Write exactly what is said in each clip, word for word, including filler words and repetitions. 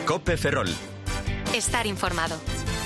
COPE Ferrol. Estar informado.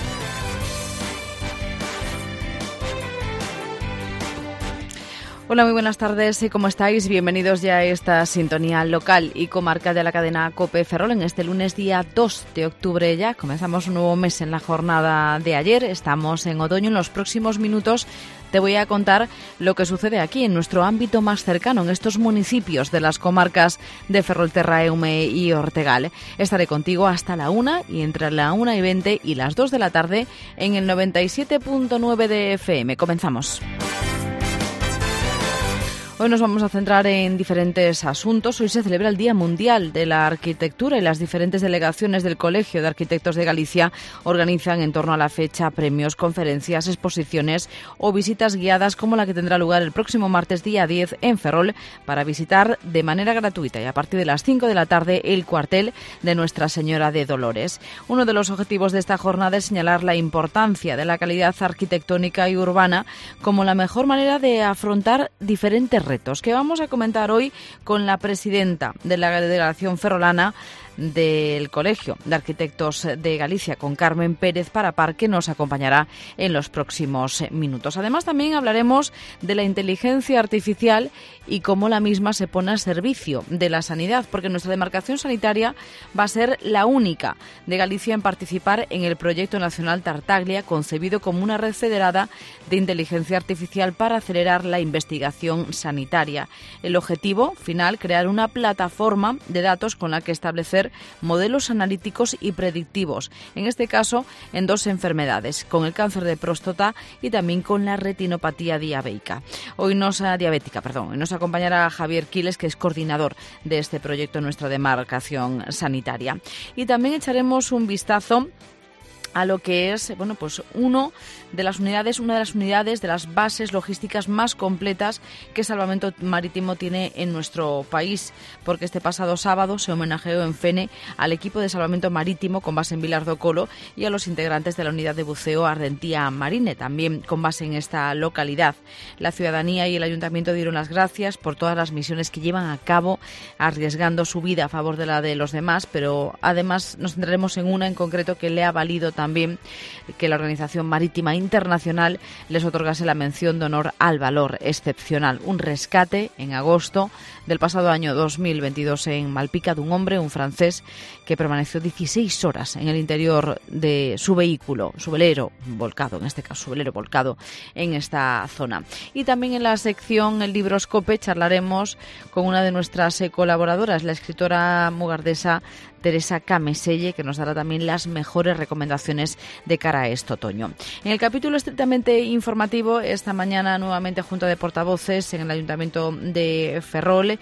Hola, muy buenas tardes. ¿Cómo estáis? Bienvenidos ya a esta sintonía local y comarca de la cadena COPE Ferrol en este lunes día dos de octubre ya. Comenzamos un nuevo mes en la jornada de ayer. Estamos en otoño. En los próximos minutos te voy a contar lo que sucede aquí en nuestro ámbito más cercano, en estos municipios de las comarcas de Ferrolterra, Eume y Ortegal. Estaré contigo hasta la una y entre la una y veinte y las dos de la tarde en el noventa y siete punto nueve de F M. Comenzamos. Hoy nos vamos a centrar en diferentes asuntos. Hoy se celebra el Día Mundial de la Arquitectura y las diferentes delegaciones del Colegio de Arquitectos de Galicia organizan en torno a la fecha premios, conferencias, exposiciones o visitas guiadas como la que tendrá lugar el próximo martes día diez en Ferrol para visitar de manera gratuita y a partir de las cinco de la tarde el cuartel de Nuestra Señora de Dolores. Uno de los objetivos de esta jornada es señalar la importancia de la calidad arquitectónica y urbana como la mejor manera de afrontar diferentes retos que vamos a comentar hoy con la presidenta de la delegación ferrolana del Colegio de Arquitectos de Galicia, con Carmen Pérez Parapar, que nos acompañará en los próximos minutos. Además, también hablaremos de la inteligencia artificial y cómo la misma se pone al servicio de la sanidad, porque nuestra demarcación sanitaria va a ser la única de Galicia en participar en el proyecto nacional Tartaglia, concebido como una red federada de inteligencia artificial para acelerar la investigación sanitaria. El objetivo final, crear una plataforma de datos con la que establecer modelos analíticos y predictivos, en este caso en dos enfermedades, con el cáncer de próstata y también con la retinopatía diabética. Hoy nos, diabética, perdón, hoy nos acompañará Javier Quiles, que es coordinador de este proyecto en nuestra demarcación sanitaria. Y también echaremos un vistazo a lo que es, bueno, pues uno de las unidades, una de las unidades de las bases logísticas más completas que Salvamento Marítimo tiene en nuestro país, porque este pasado sábado se homenajeó en Fene al equipo de Salvamento Marítimo con base en Vilar do Colo y a los integrantes de la unidad de buceo Ardentía Marine, también con base en esta localidad. La ciudadanía y el ayuntamiento dieron las gracias por todas las misiones que llevan a cabo, arriesgando su vida a favor de la de los demás, pero además nos centraremos en una en concreto que le ha valido también que la Organización Marítima Internacional les otorgase la mención de honor al valor excepcional. Un rescate en agosto del pasado año dos mil veintidós en Malpica de un hombre, un francés, que permaneció dieciséis horas en el interior de su vehículo, su velero volcado, en este caso su velero volcado en esta zona. Y también en la sección El Libroscope charlaremos con una de nuestras colaboradoras, la escritora mugardesa Teresa Cameselle, que nos dará también las mejores recomendaciones de cara a este otoño. En el capítulo estrictamente informativo, esta mañana nuevamente Junta de Portavoces en el Ayuntamiento de Ferrol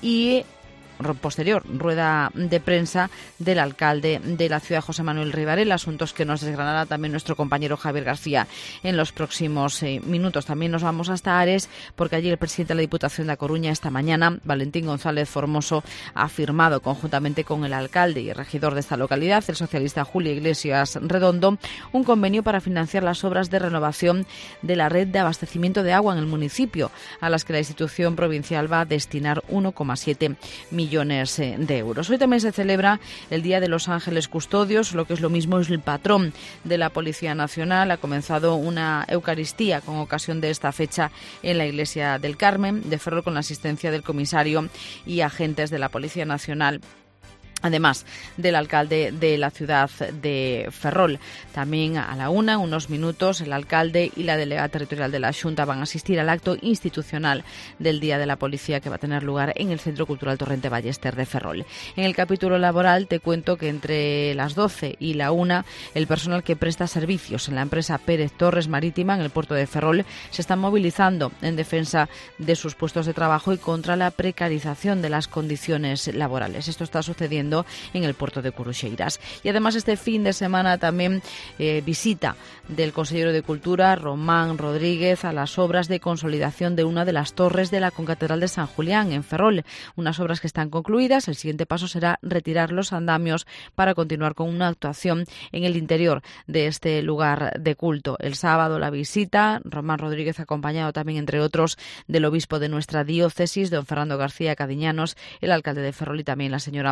y posterior rueda de prensa del alcalde de la ciudad, José Manuel Ribarel, asuntos que nos desgranará también nuestro compañero Javier García en los próximos eh, minutos. También nos vamos hasta Ares, porque allí el presidente de la Diputación de A Coruña esta mañana, Valentín González Formoso, ha firmado conjuntamente con el alcalde y regidor de esta localidad, el socialista Julio Iglesias Redondo, un convenio para financiar las obras de renovación de la red de abastecimiento de agua en el municipio, a las que la institución provincial va a destinar uno coma siete millones de euros. Hoy también se celebra el Día de los Ángeles Custodios, lo que es lo mismo, es el patrón de la Policía Nacional. Ha comenzado una Eucaristía con ocasión de esta fecha en la Iglesia del Carmen de Ferrol con la asistencia del comisario y agentes de la Policía Nacional, además del alcalde de la ciudad de Ferrol. También a la una, unos minutos, el alcalde y la delegada territorial de la Xunta van a asistir al acto institucional del Día de la Policía, que va a tener lugar en el Centro Cultural Torrente Ballester de Ferrol. En el capítulo laboral te cuento que entre las doce y la una, el personal que presta servicios en la empresa Pérez Torres Marítima en el puerto de Ferrol se están movilizando en defensa de sus puestos de trabajo y contra la precarización de las condiciones laborales. Esto está sucediendo en el puerto de Curuxeiras. Y además este fin de semana también eh, visita del consejero de Cultura, Román Rodríguez, a las obras de consolidación de una de las torres de la Concatedral de San Julián en Ferrol. Unas obras que están concluidas. El siguiente paso será retirar los andamios para continuar con una actuación en el interior de este lugar de culto. El sábado la visita, Román Rodríguez acompañado también, entre otros, del obispo de nuestra diócesis, don Fernando García Cadiñanos, el alcalde de Ferrol y también la señora María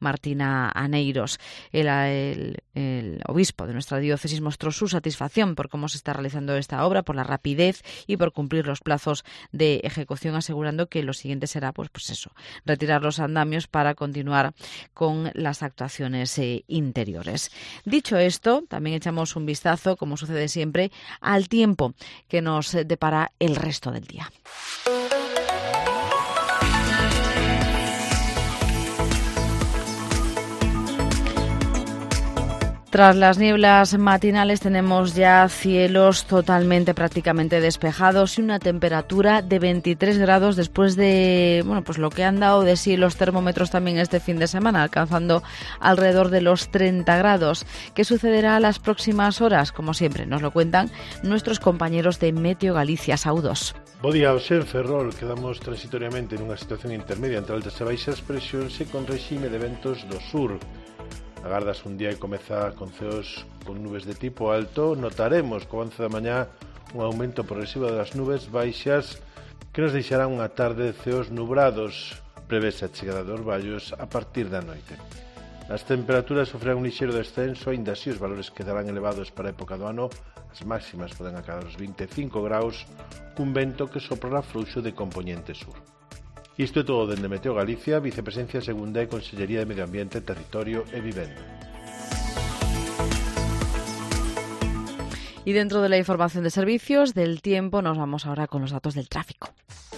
Martina Aneiros. El, el, el obispo de nuestra diócesis mostró su satisfacción por cómo se está realizando esta obra, por la rapidez y por cumplir los plazos de ejecución, asegurando que lo siguiente será pues, pues eso, retirar los andamios para continuar con las actuaciones eh, interiores. Dicho esto, también echamos un vistazo, como sucede siempre, al tiempo que nos depara el resto del día. Tras las nieblas matinales tenemos ya cielos totalmente prácticamente despejados y una temperatura de veintitrés grados después de bueno pues lo que han dado de sí los termómetros también este fin de semana, alcanzando alrededor de los treinta grados. ¿Qué sucederá a las próximas horas? Como siempre, nos lo cuentan nuestros compañeros de Meteo Galicia. Saúdos. Bo día, hoxe en Ferrol quedamos transitoriamente nunha situación intermedia entre altas e baixas presións e con réxime de ventos do sur. Agardas un día que comeza con ceos con nubes de tipo alto. Notaremos co avance da mañá un aumento progresivo das nubes baixas que nos deixarán unha tarde de ceos nubrados. Prevese a chegada de orballos a partir da noite. As temperaturas sofrerán un lixeiro descenso, aínda así os valores quedarán elevados para a época do ano. As máximas poden acadar os vinte e cinco graus, cun vento que soprará fluxo de compoñente sur. Isto é todo dende Meteo Galicia, Vicepresidencia Segunda e Consellería de Medio Ambiente, Territorio e Vivenda. Y dentro de la información de servicios del tiempo nos vamos ahora con los datos del tráfico.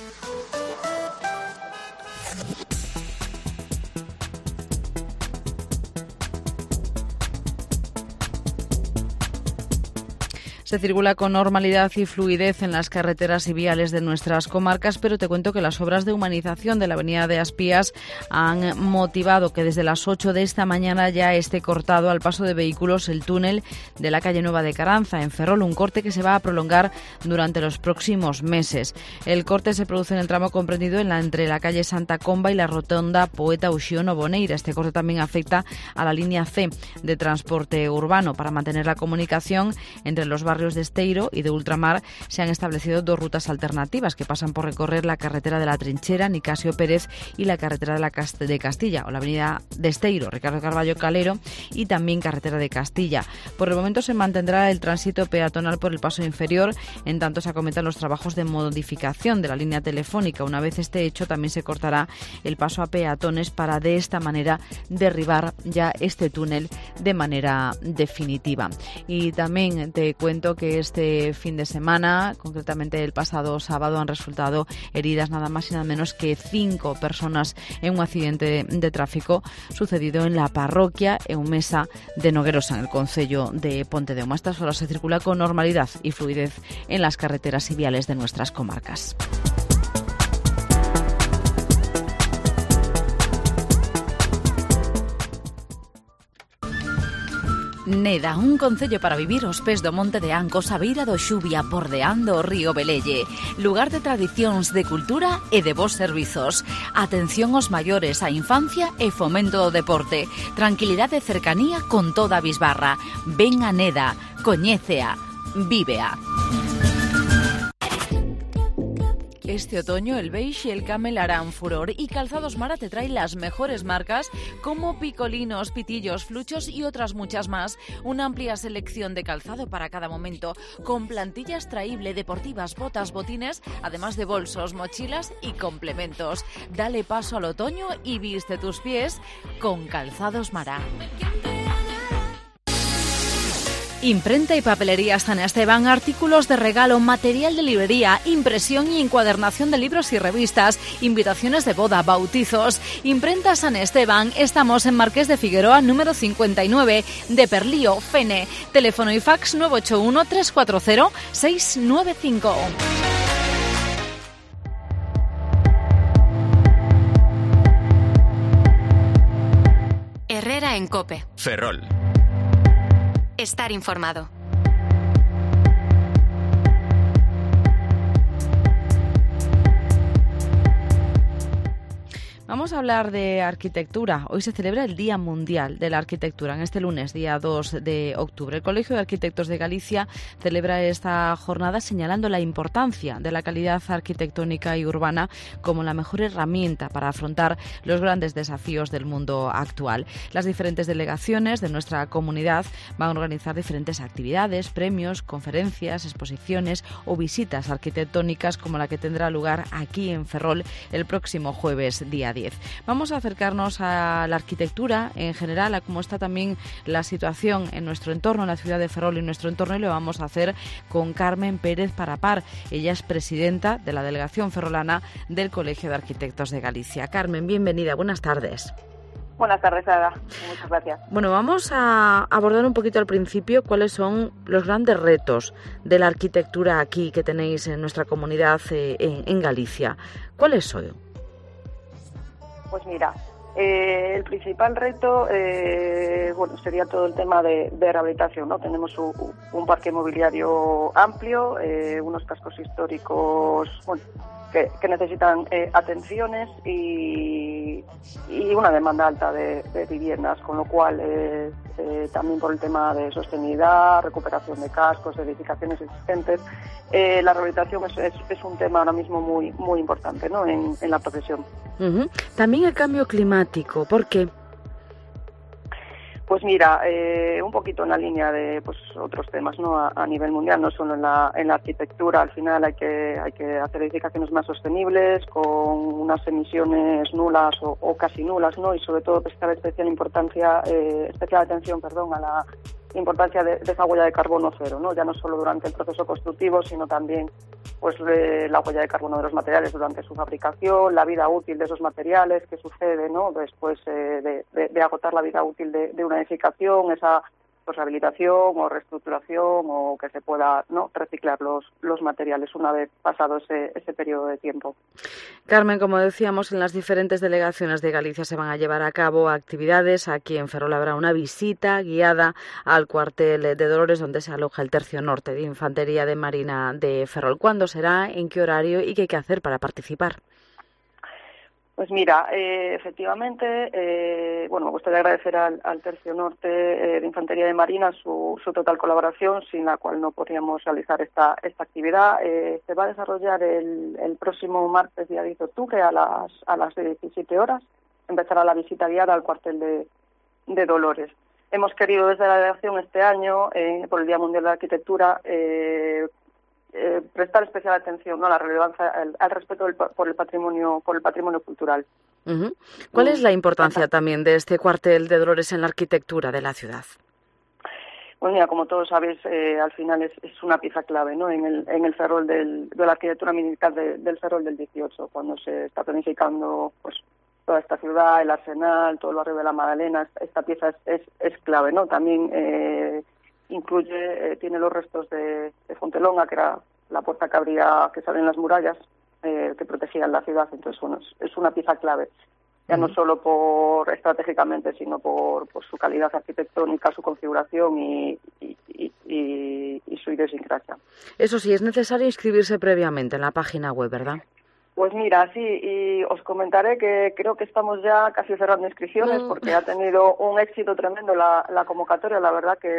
Se circula con normalidad y fluidez en las carreteras y viales de nuestras comarcas, pero te cuento que las obras de humanización de la avenida de Aspías han motivado que desde las ocho de esta mañana ya esté cortado al paso de vehículos el túnel de la calle Nueva de Caranza, en Ferrol, un corte que se va a prolongar durante los próximos meses. El corte se produce en el tramo comprendido en la, entre la calle Santa Comba y la rotonda Poeta Uxío Boneira. Este corte también afecta a la línea C de transporte urbano. Para mantener la comunicación entre los barrios de Esteiro y de Ultramar se han establecido dos rutas alternativas que pasan por recorrer la carretera de la Trinchera, Nicasio Pérez, y la carretera de, la Cast- de Castilla, o la avenida de Esteiro, Ricardo Carballo Calero, y también carretera de Castilla. Por el momento se mantendrá el tránsito peatonal por el paso inferior, en tanto se acometan los trabajos de modificación de la línea telefónica. Una vez esté hecho, también se cortará el paso a peatones para de esta manera derribar ya este túnel de manera definitiva. Y también te cuento que este fin de semana, concretamente el pasado sábado, han resultado heridas nada más y nada menos que cinco personas en un accidente de tráfico sucedido en la parroquia Eumesa de Noguerosa, en el concello de Pontedeume. A estas horas se circula con normalidad y fluidez en las carreteras y viales de nuestras comarcas. Neda, un concello para vivir aos pés do Monte de Ancos, a beira do Xubia, bordeando o río Velelle. Lugar de tradicións, de cultura e de bons servizos. Atención aos maiores, a infancia e fomento do deporte. Tranquilidade e cercanía con toda a bisbarra. Ven a Neda, coñécea, vívea. Este otoño el beige y el camel harán furor y Calzados Mara te trae las mejores marcas como picolinos, pitillos, fluchos y otras muchas más. Una amplia selección de calzado para cada momento, con plantilla extraíble, deportivas, botas, botines, además de bolsos, mochilas y complementos. Dale paso al otoño y viste tus pies con Calzados Mara. Imprenta y papelería San Esteban, artículos de regalo, material de librería, impresión y encuadernación de libros y revistas, invitaciones de boda, bautizos. Imprenta San Esteban, estamos en Marqués de Figueroa, número cincuenta y nueve, de Perlío, Fene. Teléfono y fax nueve ocho uno, tres cuatro cero, seis nueve cinco. Herrera en COPE. Ferrol. Estar informado. Vamos a hablar de arquitectura. Hoy se celebra el Día Mundial de la Arquitectura. En este lunes, día dos de octubre, el Colegio de Arquitectos de Galicia celebra esta jornada señalando la importancia de la calidad arquitectónica y urbana como la mejor herramienta para afrontar los grandes desafíos del mundo actual. Las diferentes delegaciones de nuestra comunidad van a organizar diferentes actividades, premios, conferencias, exposiciones o visitas arquitectónicas como la que tendrá lugar aquí en Ferrol el próximo jueves, día diez. Vamos a acercarnos a la arquitectura en general, a cómo está también la situación en nuestro entorno, en la ciudad de Ferrol y en nuestro entorno, y lo vamos a hacer con Carmen Pérez Parapar. Ella es presidenta de la delegación ferrolana del Colegio de Arquitectos de Galicia. Carmen, bienvenida, buenas tardes. Buenas tardes, Ada. Muchas gracias. Bueno, vamos a abordar un poquito al principio cuáles son los grandes retos de la arquitectura aquí que tenéis en nuestra comunidad eh, en, en Galicia. ¿Cuáles son? Pues mira, eh, el principal reto eh, bueno, sería todo el tema de, de rehabilitación, ¿no? Tenemos un, un parque mobiliario amplio, eh, unos cascos históricos bueno, que, que necesitan eh, atenciones y, y una demanda alta de, de viviendas, con lo cual eh, eh, también por el tema de sostenibilidad, recuperación de cascos, de edificaciones existentes, eh, la rehabilitación es, es, es un tema ahora mismo muy muy importante, ¿no? en, en la profesión. Uh-huh. También el cambio climático, ¿por qué? Pues mira, eh, un poquito en la línea de pues otros temas, ¿no? A, a nivel mundial, no solo en la, en la arquitectura. Al final hay que hay que hacer edificaciones más sostenibles, con unas emisiones nulas o, o casi nulas, ¿no? Y sobre todo prestar especial importancia, eh, especial atención, perdón, a la importancia de, de esa huella de carbono cero, ¿no? Ya no solo durante el proceso constructivo, sino también pues de la huella de carbono de los materiales durante su fabricación, la vida útil de esos materiales, qué sucede, ¿no? Después eh, de, de, de agotar la vida útil de, de una edificación, esa pues rehabilitación o reestructuración o que se pueda no reciclar los los materiales una vez pasado ese ese periodo de tiempo. Carmen, como decíamos, en las diferentes delegaciones de Galicia se van a llevar a cabo actividades. Aquí en Ferrol habrá una visita guiada al cuartel de Dolores, donde se aloja el Tercio Norte de Infantería de Marina de Ferrol. ¿Cuándo será? ¿En qué horario? ¿Y qué hay que hacer para participar? Pues mira, eh, efectivamente, eh, bueno, me gustaría agradecer al, al Tercio Norte eh, de Infantería de Marina su, su total colaboración, sin la cual no podríamos realizar esta esta actividad. Eh, se va a desarrollar el, el próximo martes, día diez de octubre, a las a las diecisiete horas. Empezará la visita guiada al cuartel de, de Dolores. Hemos querido desde la delegación este año, eh, por el Día Mundial de la Arquitectura, eh, Eh, prestar especial atención, ¿no? A la relevancia, al, al respeto del, por el patrimonio, por el patrimonio cultural. Uh-huh. ¿Cuál es la importancia también de este cuartel de Dolores en la arquitectura de la ciudad? Pues mira, como todos sabéis, eh, al final es, es una pieza clave, ¿no? En el en el Ferrol del, de la arquitectura militar de, del Ferrol del dieciocho, cuando se está planificando, pues toda esta ciudad, el Arsenal, todo el barrio de la Magdalena. Esta pieza es es, es clave, ¿no? También eh, incluye, eh, tiene los restos de, de Fontelonga, que era la puerta que abría, que sale en las murallas, eh, que protegían la ciudad. Entonces, bueno, es, es una pieza clave, ya no solo por estratégicamente, sino por, por su calidad arquitectónica, su configuración y, y, y, y, y su idiosincrasia. Eso sí, es necesario inscribirse previamente en la página web, ¿verdad? Pues mira, sí, y os comentaré que creo que estamos ya casi cerrando inscripciones, porque ha tenido un éxito tremendo la, la convocatoria. La verdad que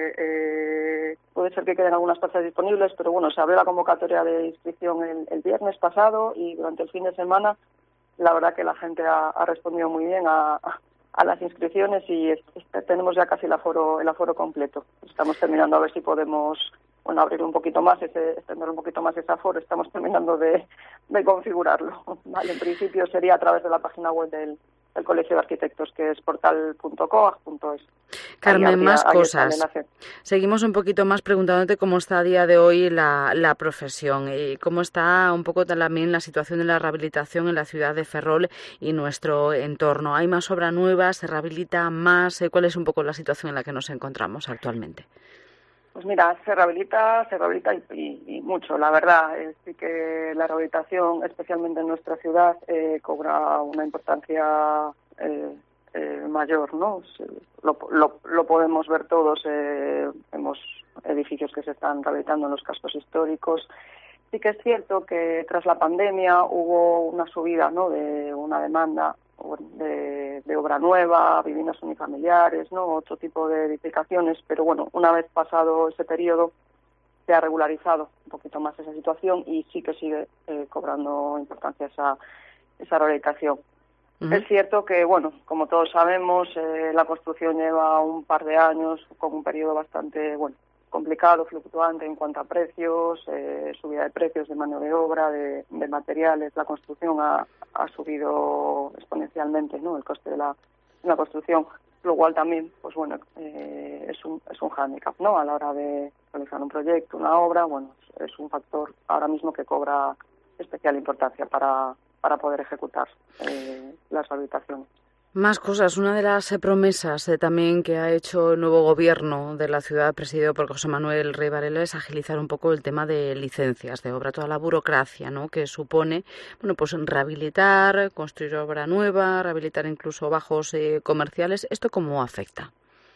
eh, puede ser que queden algunas plazas disponibles, pero bueno, se abrió la convocatoria de inscripción el, el viernes pasado y durante el fin de semana la verdad que la gente ha, ha respondido muy bien a, a las inscripciones y es, es, tenemos ya casi el aforo, el aforo completo. Estamos terminando a ver si podemos bueno, abrir un poquito más, ese, extender un poquito más ese aforo. Estamos terminando de, de configurarlo. Vale, en principio sería a través de la página web del, del Colegio de Arquitectos, que es portal punto coag punto es. Carmen, habría, más cosas. Seguimos un poquito más preguntándote cómo está a día de hoy la, la profesión y cómo está un poco también la situación de la rehabilitación en la ciudad de Ferrol y nuestro entorno. ¿Hay más obra nueva? ¿Se rehabilita más? ¿Cuál es un poco la situación en la que nos encontramos actualmente? Pues mira, se rehabilita, se rehabilita y, y, y mucho, la verdad. Eh, sí que la rehabilitación, especialmente en nuestra ciudad, eh, cobra una importancia eh, eh, mayor, ¿no? Se, lo, lo, lo podemos ver todos. Eh, vemos edificios que se están rehabilitando en los cascos históricos. Sí que es cierto que tras la pandemia hubo una subida, ¿no? De una demanda de, de obra nueva, viviendas unifamiliares, ¿no? Otro tipo de edificaciones, pero bueno, una vez pasado ese periodo se ha regularizado un poquito más esa situación y sí que sigue eh, cobrando importancia esa, esa rehabilitación. Uh-huh. Es cierto que, bueno, como todos sabemos, eh, la construcción lleva un par de años con un periodo bastante, bueno, complicado, fluctuante en cuanto a precios, eh, subida de precios de mano de obra, de, de materiales. La construcción ha, ha subido exponencialmente, ¿no? El coste de la, de la construcción, lo cual también, pues bueno, eh, es un es un hándicap, ¿no? A la hora de realizar un proyecto, una obra, bueno, es, es un factor ahora mismo que cobra especial importancia para para poder ejecutar eh, las rehabilitaciones. Más cosas. Una de las eh, promesas eh, también que ha hecho el nuevo gobierno de la ciudad, presidido por José Manuel Rey Varela, es agilizar un poco el tema de licencias de obra, toda la burocracia, ¿no?, que supone, bueno, pues rehabilitar, construir obra nueva, rehabilitar incluso bajos eh, comerciales. ¿Esto cómo afecta?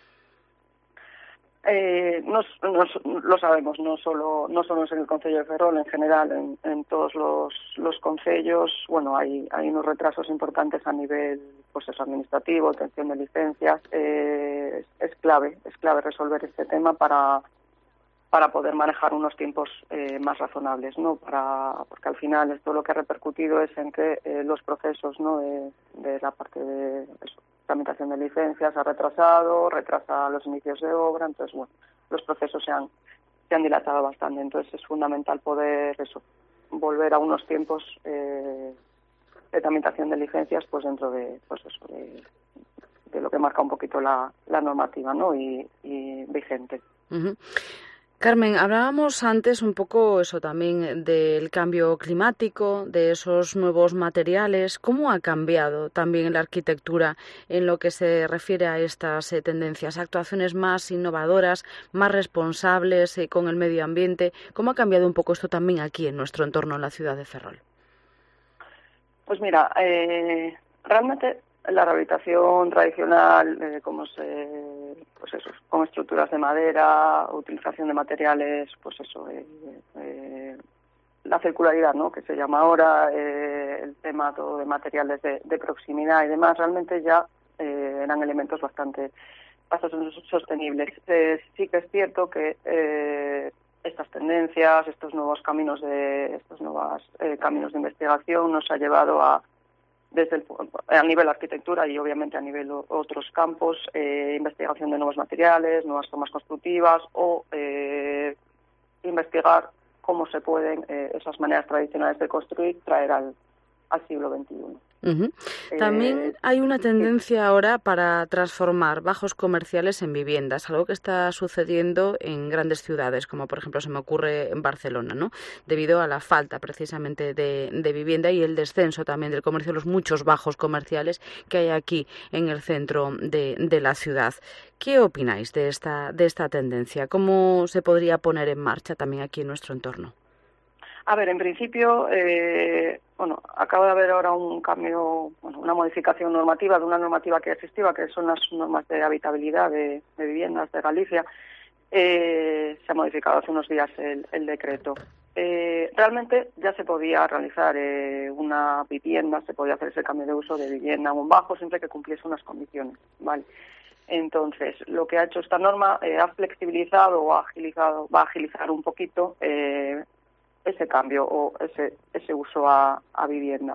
Eh, nos, nos, lo sabemos, no solo no solo en el Concello de Ferrol, en general, en, en todos los, los concellos, bueno, hay hay unos retrasos importantes a nivel, pues eso, administrativo, obtención de licencias. Eh, es, es clave, es clave resolver este tema para para poder manejar unos tiempos eh, más razonables, ¿no? Para porque al final esto lo que ha repercutido es en que eh, los procesos, ¿no?, de, de la parte de eso, tramitación de licencias ha retrasado, retrasa los inicios de obra, entonces, bueno, los procesos se han se han dilatado bastante, entonces es fundamental poder eso, volver a unos tiempos eh, de tramitación de licencias, pues dentro de, pues eso, de, de lo que marca un poquito la, la normativa, ¿no?, y, y vigente. Uh-huh. Carmen, hablábamos antes un poco eso también del cambio climático, de esos nuevos materiales. ¿Cómo ha cambiado también la arquitectura en lo que se refiere a estas eh, tendencias? Actuaciones más innovadoras, más responsables eh, con el medio ambiente. ¿Cómo ha cambiado un poco esto también aquí en nuestro entorno, en la ciudad de Ferrol? Pues mira, eh, realmente la rehabilitación tradicional, eh, como se, pues eso, con estructuras de madera, utilización de materiales, pues eso, eh, eh, la circularidad, ¿no?, que se llama ahora, eh, el tema todo de materiales de, de proximidad y demás, realmente ya eh, eran elementos bastante, bastante sostenibles. Eh, sí que es cierto que eh, estas tendencias, estos nuevos caminos de, estos nuevos eh, caminos de investigación nos ha llevado a desde el, a nivel arquitectura y obviamente a nivel otros campos, eh, investigación de nuevos materiales, nuevas formas constructivas o eh, investigar cómo se pueden eh, esas maneras tradicionales de construir traer al, al siglo veintiuno. Uh-huh. Eh, También hay una tendencia ahora para transformar bajos comerciales en viviendas, algo que está sucediendo en grandes ciudades, como por ejemplo se me ocurre en Barcelona, ¿no?, debido a la falta precisamente de, de vivienda y el descenso también del comercio, los muchos bajos comerciales que hay aquí en el centro de, de la ciudad. ¿Qué opináis de esta, de esta tendencia? ¿Cómo se podría poner en marcha también aquí en nuestro entorno? A ver, en principio, eh, bueno, acaba de haber ahora un cambio, bueno, una modificación normativa de una normativa que existía, que son las normas de habitabilidad de, de viviendas de Galicia. Eh, se ha modificado hace unos días el, el decreto. Eh, realmente ya se podía realizar eh, una vivienda, se podía hacer ese cambio de uso de vivienda a un bajo siempre que cumpliese unas condiciones, ¿vale? Entonces, lo que ha hecho esta norma eh, ha flexibilizado o ha agilizado, va a agilizar un poquito eh, ese cambio o ese ese uso a, a vivienda.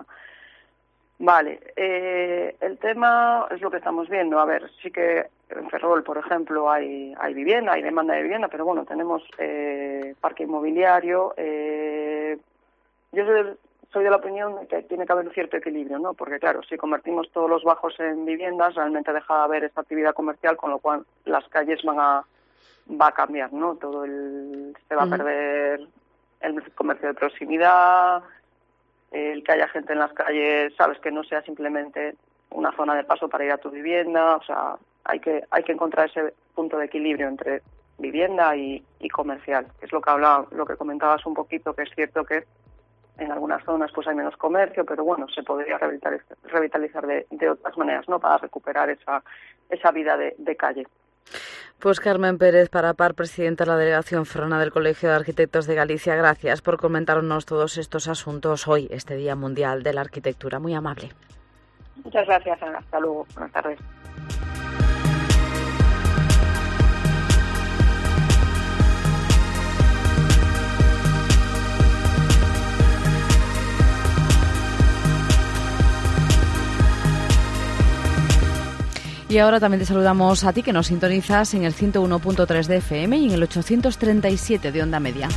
Vale, eh, el tema es lo que estamos viendo. A ver, sí que en Ferrol, por ejemplo, hay hay vivienda, hay demanda de vivienda, pero bueno, tenemos eh, parque inmobiliario. Eh, yo soy, soy de la opinión de que tiene que haber un cierto equilibrio, ¿no? Porque claro, si convertimos todos los bajos en viviendas, realmente deja de haber esta actividad comercial, con lo cual las calles van a va a cambiar, ¿no? Todo el se va a perder el comercio de proximidad, el que haya gente en las calles, sabes, que no sea simplemente una zona de paso para ir a tu vivienda. O sea, hay que hay que encontrar ese punto de equilibrio entre vivienda y, y comercial, que es lo que hablaba, lo que comentabas un poquito, que es cierto que en algunas zonas pues hay menos comercio, pero bueno, se podría revitalizar, revitalizar de, de otras maneras, ¿no?, para recuperar esa esa vida de, de calle. Pues Carmen Pérez Parapar, presidenta de la Delegación Ferrolana del Colegio de Arquitectos de Galicia, gracias por comentarnos todos estos asuntos hoy, este Día Mundial de la Arquitectura. Muy amable. Muchas gracias, hasta luego, buenas tardes. Y ahora también te saludamos a ti, que nos sintonizas en el ciento uno punto tres de F M y en el ochocientos treinta y siete de onda media.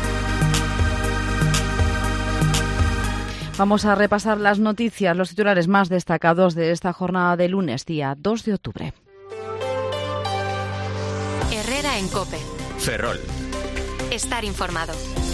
Vamos a repasar las noticias, los titulares más destacados de esta jornada de lunes, día dos de octubre. Herrera en COPE. Ferrol. Estar informado.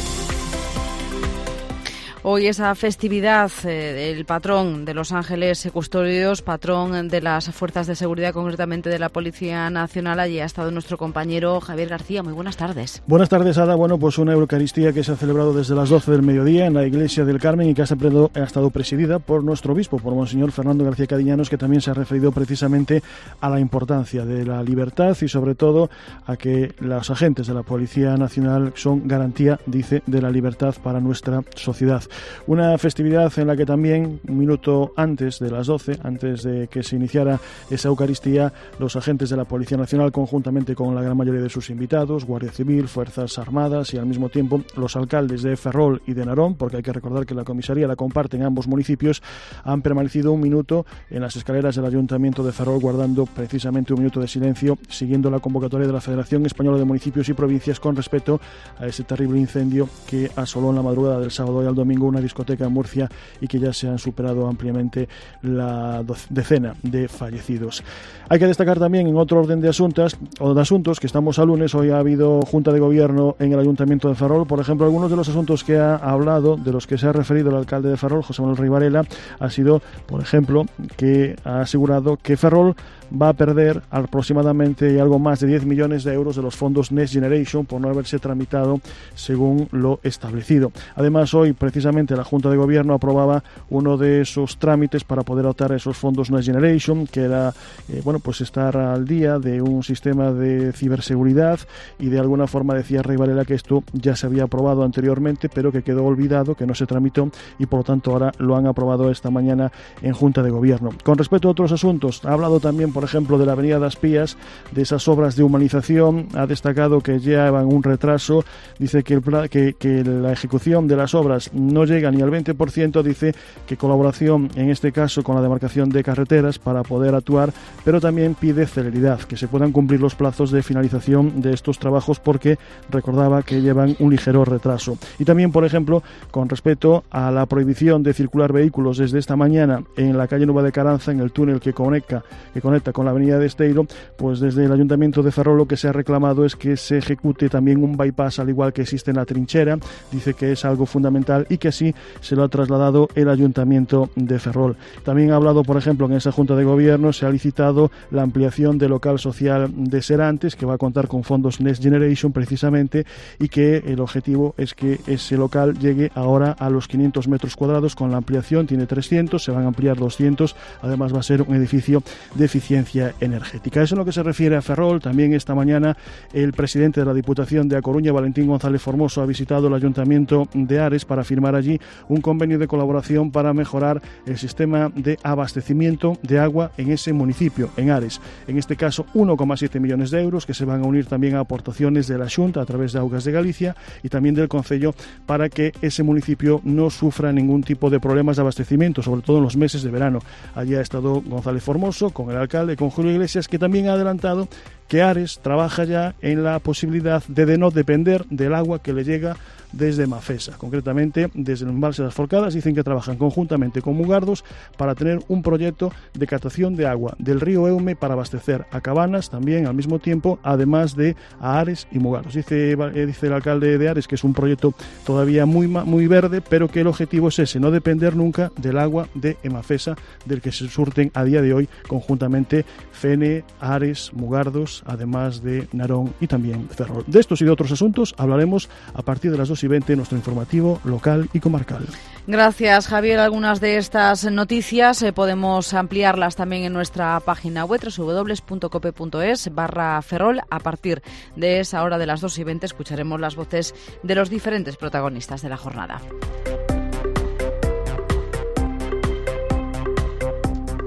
Hoy esa festividad eh, del patrón de Los Ángeles Custodios, patrón de las fuerzas de seguridad, concretamente de la Policía Nacional. Allí ha estado nuestro compañero Javier García. Muy buenas tardes. Buenas tardes, Ada. Bueno, pues una Eucaristía que se ha celebrado desde las doce del mediodía en la Iglesia del Carmen y que ha estado presidida por nuestro obispo, por Monseñor Fernando García Cadiñanos, que también se ha referido precisamente a la importancia de la libertad y sobre todo a que los agentes de la Policía Nacional son garantía, dice, de la libertad para nuestra sociedad. Una festividad en la que también, un minuto antes de las doce, antes de que se iniciara esa Eucaristía, los agentes de la Policía Nacional, conjuntamente con la gran mayoría de sus invitados, Guardia Civil, Fuerzas Armadas y al mismo tiempo los alcaldes de Ferrol y de Narón, porque hay que recordar que la comisaría la comparten ambos municipios, han permanecido un minuto en las escaleras del Ayuntamiento de Ferrol, guardando precisamente un minuto de silencio, siguiendo la convocatoria de la Federación Española de Municipios y Provincias con respecto a ese terrible incendio que asoló en la madrugada del sábado y al domingo una discoteca en Murcia y que ya se han superado ampliamente la decena de fallecidos. Hay que destacar también en otro orden de asuntos, o de asuntos que estamos a lunes. Hoy ha habido Junta de Gobierno en el Ayuntamiento de Ferrol. Por ejemplo, algunos de los asuntos que ha hablado, de los que se ha referido el alcalde de Ferrol, José Manuel Rey Varela, ha sido, por ejemplo, que ha asegurado que Ferrol va a perder aproximadamente algo más de diez millones de euros de los fondos Next Generation por no haberse tramitado según lo establecido. Además, hoy precisamente la Junta de Gobierno aprobaba uno de esos trámites para poder optar a esos fondos Next Generation, que era eh, bueno, pues estar al día de un sistema de ciberseguridad, y de alguna forma decía Rey Varela que esto ya se había aprobado anteriormente, pero que quedó olvidado, que no se tramitó y por lo tanto ahora lo han aprobado esta mañana en Junta de Gobierno. Con respecto a otros asuntos, ha hablado también, por ejemplo, de la Avenida das Pías, de esas obras de humanización. Ha destacado que llevan un retraso, dice que, el plan, que, que la ejecución de las obras no llega ni al veinte por ciento, dice que colaboración en este caso con la demarcación de carreteras para poder actuar, pero también pide celeridad, que se puedan cumplir los plazos de finalización de estos trabajos porque recordaba que llevan un ligero retraso. Y también, por ejemplo, con respecto a la prohibición de circular vehículos desde esta mañana en la calle Nueva de Caranza, en el túnel que conecta, que conecta con la avenida de Esteiro, pues desde el Ayuntamiento de Ferrol lo que se ha reclamado es que se ejecute también un bypass al igual que existe en la trinchera. Dice que es algo fundamental y que así se lo ha trasladado el Ayuntamiento de Ferrol. También ha hablado, por ejemplo, que en esa Junta de Gobierno se ha licitado la ampliación del local social de Serantes, que va a contar con fondos Next Generation precisamente, y que el objetivo es que ese local llegue ahora a los quinientos metros cuadrados. Con la ampliación tiene trescientos, se van a ampliar doscientos, además va a ser un edificio de eficiencia energética. Eso es lo que se refiere a Ferrol. También esta mañana el presidente de la Diputación de A Coruña, Valentín González Formoso, ha visitado el Ayuntamiento de Ares para firmar allí un convenio de colaboración para mejorar el sistema de abastecimiento de agua en ese municipio, en Ares. En este caso, uno coma siete millones de euros que se van a unir también a aportaciones de la Xunta a través de Augas de Galicia y también del Concello, para que ese municipio no sufra ningún tipo de problemas de abastecimiento, sobre todo en los meses de verano. Allí ha estado González Formoso con el alcalde, con Julio Iglesias, que también ha adelantado que Ares trabaja ya en la posibilidad de, de no depender del agua que le llega desde Mafesa, concretamente desde el embalse de las Forcadas. Dicen que trabajan conjuntamente con Mugardos para tener un proyecto de captación de agua del río Eume para abastecer a Cabanas también al mismo tiempo, además de a Ares y Mugardos. Dice, dice el alcalde de Ares que es un proyecto todavía muy, muy verde, pero que el objetivo es ese, no depender nunca del agua de Emafesa, del que se surten a día de hoy conjuntamente Fene, Ares, Mugardos, además de Narón y también Ferrol. De estos y de otros asuntos hablaremos a partir de las dos y veinte en nuestro informativo local y comarcal. Gracias, Javier. Algunas de estas noticias eh, podemos ampliarlas también en nuestra página web doble u doble u doble u punto cope punto es barra Ferrol. A partir de esa hora de las dos y veinte escucharemos las voces de los diferentes protagonistas de la jornada.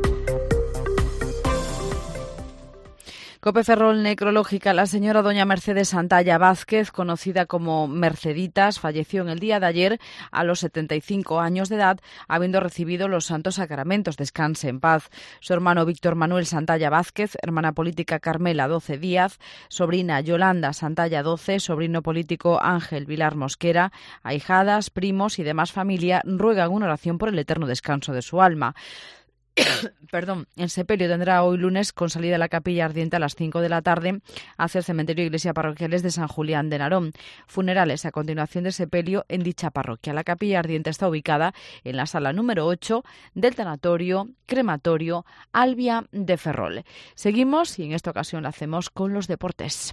Cope Ferrol necrológica. La señora doña Mercedes Santalla Vázquez, conocida como Merceditas, falleció en el día de ayer a los setenta y cinco años de edad, habiendo recibido los santos sacramentos. Descanse en paz. Su hermano Víctor Manuel Santalla Vázquez, hermana política Carmela doce Díaz, sobrina Yolanda Santalla doce, sobrino político Ángel Vilar Mosquera, ahijadas, primos y demás familia ruegan una oración por el eterno descanso de su alma. Perdón, el sepelio tendrá hoy lunes con salida a la capilla ardiente a las cinco de la tarde hacia el cementerio e iglesia parroquiales de San Julián de Narón. Funerales a continuación del sepelio en dicha parroquia. La capilla ardiente está ubicada en la sala número ocho del tanatorio crematorio Albia de Ferrol. Seguimos y en esta ocasión lo hacemos con los deportes.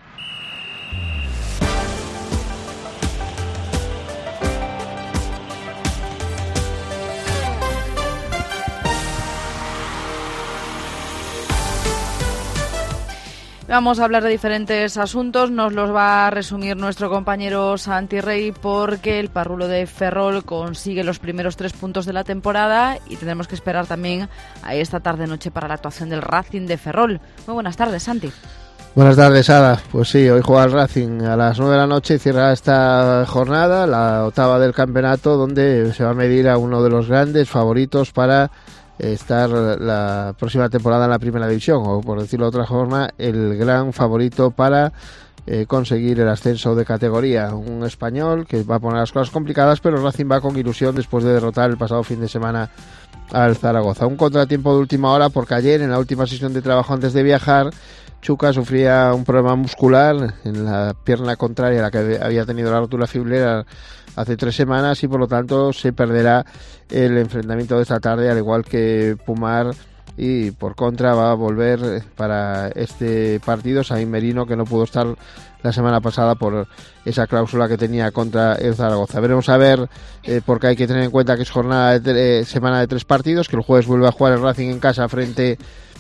Vamos a hablar de diferentes asuntos, nos los va a resumir nuestro compañero Santi Rey, porque el Parrulo de Ferrol consigue los primeros tres puntos de la temporada y tendremos que esperar también a esta tarde-noche para la actuación del Racing de Ferrol. Muy buenas tardes, Santi. Buenas tardes, Ada. Pues sí, hoy juega el Racing a las nueve de la noche y cierra esta jornada, la octava del campeonato, donde se va a medir a uno de los grandes favoritos para estar la próxima temporada en la primera división, o por decirlo de otra forma, el gran favorito para eh, conseguir el ascenso de categoría. Un español que va a poner las cosas complicadas, pero Racing va con ilusión después de derrotar el pasado fin de semana al Zaragoza. Un contratiempo de última hora, porque ayer, en la última sesión de trabajo antes de viajar, Chuca sufría un problema muscular en la pierna contraria a la que había tenido la rótula fibrera hace tres semanas y por lo tanto se perderá el enfrentamiento de esta tarde, al igual que Pumar, y por contra va a volver para este partido Saín Merino, que no pudo estar la semana pasada por esa cláusula que tenía contra el Zaragoza. Veremos a ver, eh, porque hay que tener en cuenta que es jornada de eh, semana de tres partidos, que el jueves vuelve a jugar el Racing en casa frente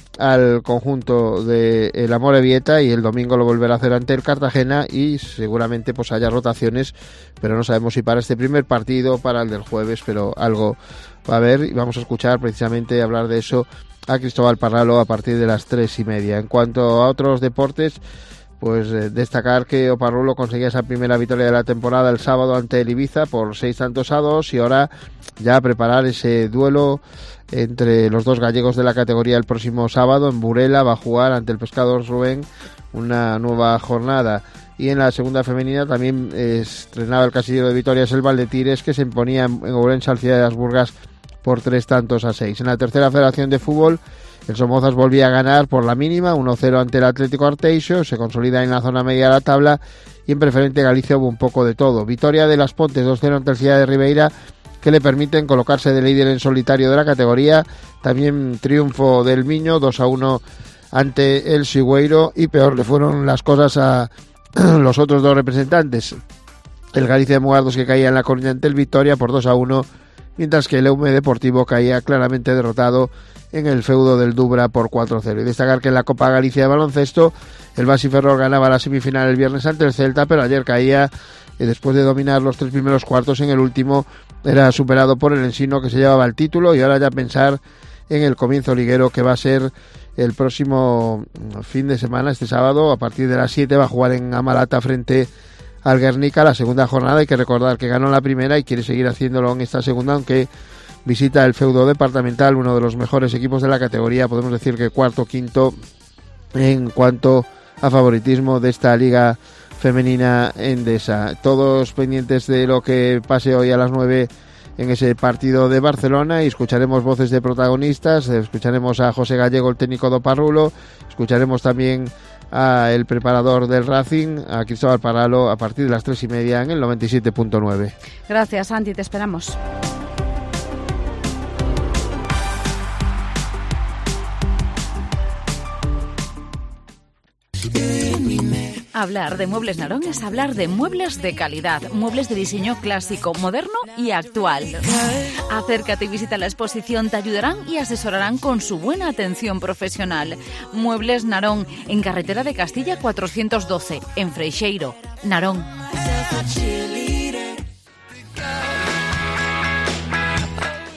al conjunto de el Amorebieta y el domingo lo volverá a hacer ante el Cartagena, y seguramente pues haya rotaciones, pero no sabemos si para este primer partido o para el del jueves, pero algo va a haber, y vamos a escuchar precisamente hablar de eso a Cristóbal Parralo a partir de las tres y media. En cuanto a otros deportes, pues eh, destacar que Oparrulo conseguía esa primera victoria de la temporada el sábado ante el Ibiza por seis tantos a dos, y ahora ya preparar ese duelo entre los dos gallegos de la categoría el próximo sábado en Burela. Va a jugar ante el Pescador Rubén una nueva jornada. Y en la segunda femenina también eh, estrenaba el casillero de victorias el Valdetires, que se imponía en, en Ourense al Ciudad de las Burgas por tres tantos a seis. En la tercera federación de fútbol, el Somozas volvía a ganar por la mínima, uno cero ante el Atlético Arteixo, se consolida en la zona media de la tabla, y en Preferente Galicia hubo un poco de todo. Victoria de Las Pontes dos cero ante el Ciudad de Ribeira, que le permiten colocarse de líder en solitario de la categoría. También triunfo del Miño dos a uno ante el Sigüeiro, y peor le fueron las cosas a los otros dos representantes. El Galicia de Mugardos, que caía en la Coruña ante el Victoria por dos a uno, mientras que el Eume Deportivo caía claramente derrotado en el feudo del Dubra por cuatro cero. Y destacar que en la Copa Galicia de baloncesto el Basi Ferrol ganaba la semifinal el viernes ante el Celta, pero ayer caía, y después de dominar los tres primeros cuartos, en el último era superado por el Ensino, que se llevaba el título. Y ahora ya pensar en el comienzo liguero, que va a ser el próximo fin de semana, este sábado a partir de las siete va a jugar en Amalata frente al Guernica la segunda jornada. Hay que recordar que ganó la primera y quiere seguir haciéndolo en esta segunda, aunque visita el feudo departamental, uno de los mejores equipos de la categoría, podemos decir que cuarto, quinto en cuanto a favoritismo de esta liga femenina endesa. Todos pendientes de lo que pase hoy a las nueve en ese partido de Barcelona, y escucharemos voces de protagonistas. Escucharemos a José Gallego, el técnico do Parrulo, escucharemos también a el preparador del Racing, a Cristóbal Parralo, a partir de las tres y media en el noventa y siete punto nueve. Gracias, Santi, te esperamos. Hablar de Muebles Narón es hablar de muebles de calidad, muebles de diseño clásico, moderno y actual. Acércate y visita la exposición, te ayudarán y asesorarán con su buena atención profesional. Muebles Narón, en carretera de Castilla cuatrocientos doce, en Freixeiro, Narón.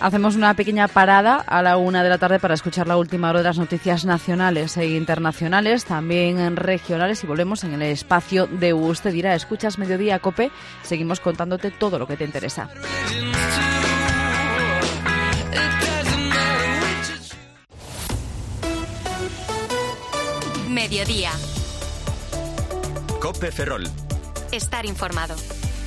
Hacemos una pequeña parada a la una de la tarde para escuchar la última hora de las noticias nacionales e internacionales, también regionales, y volvemos en el espacio de Usted Dirá. Escuchas Mediodía Cope, seguimos contándote todo lo que te interesa. Mediodía. Cope Ferrol. Estar informado.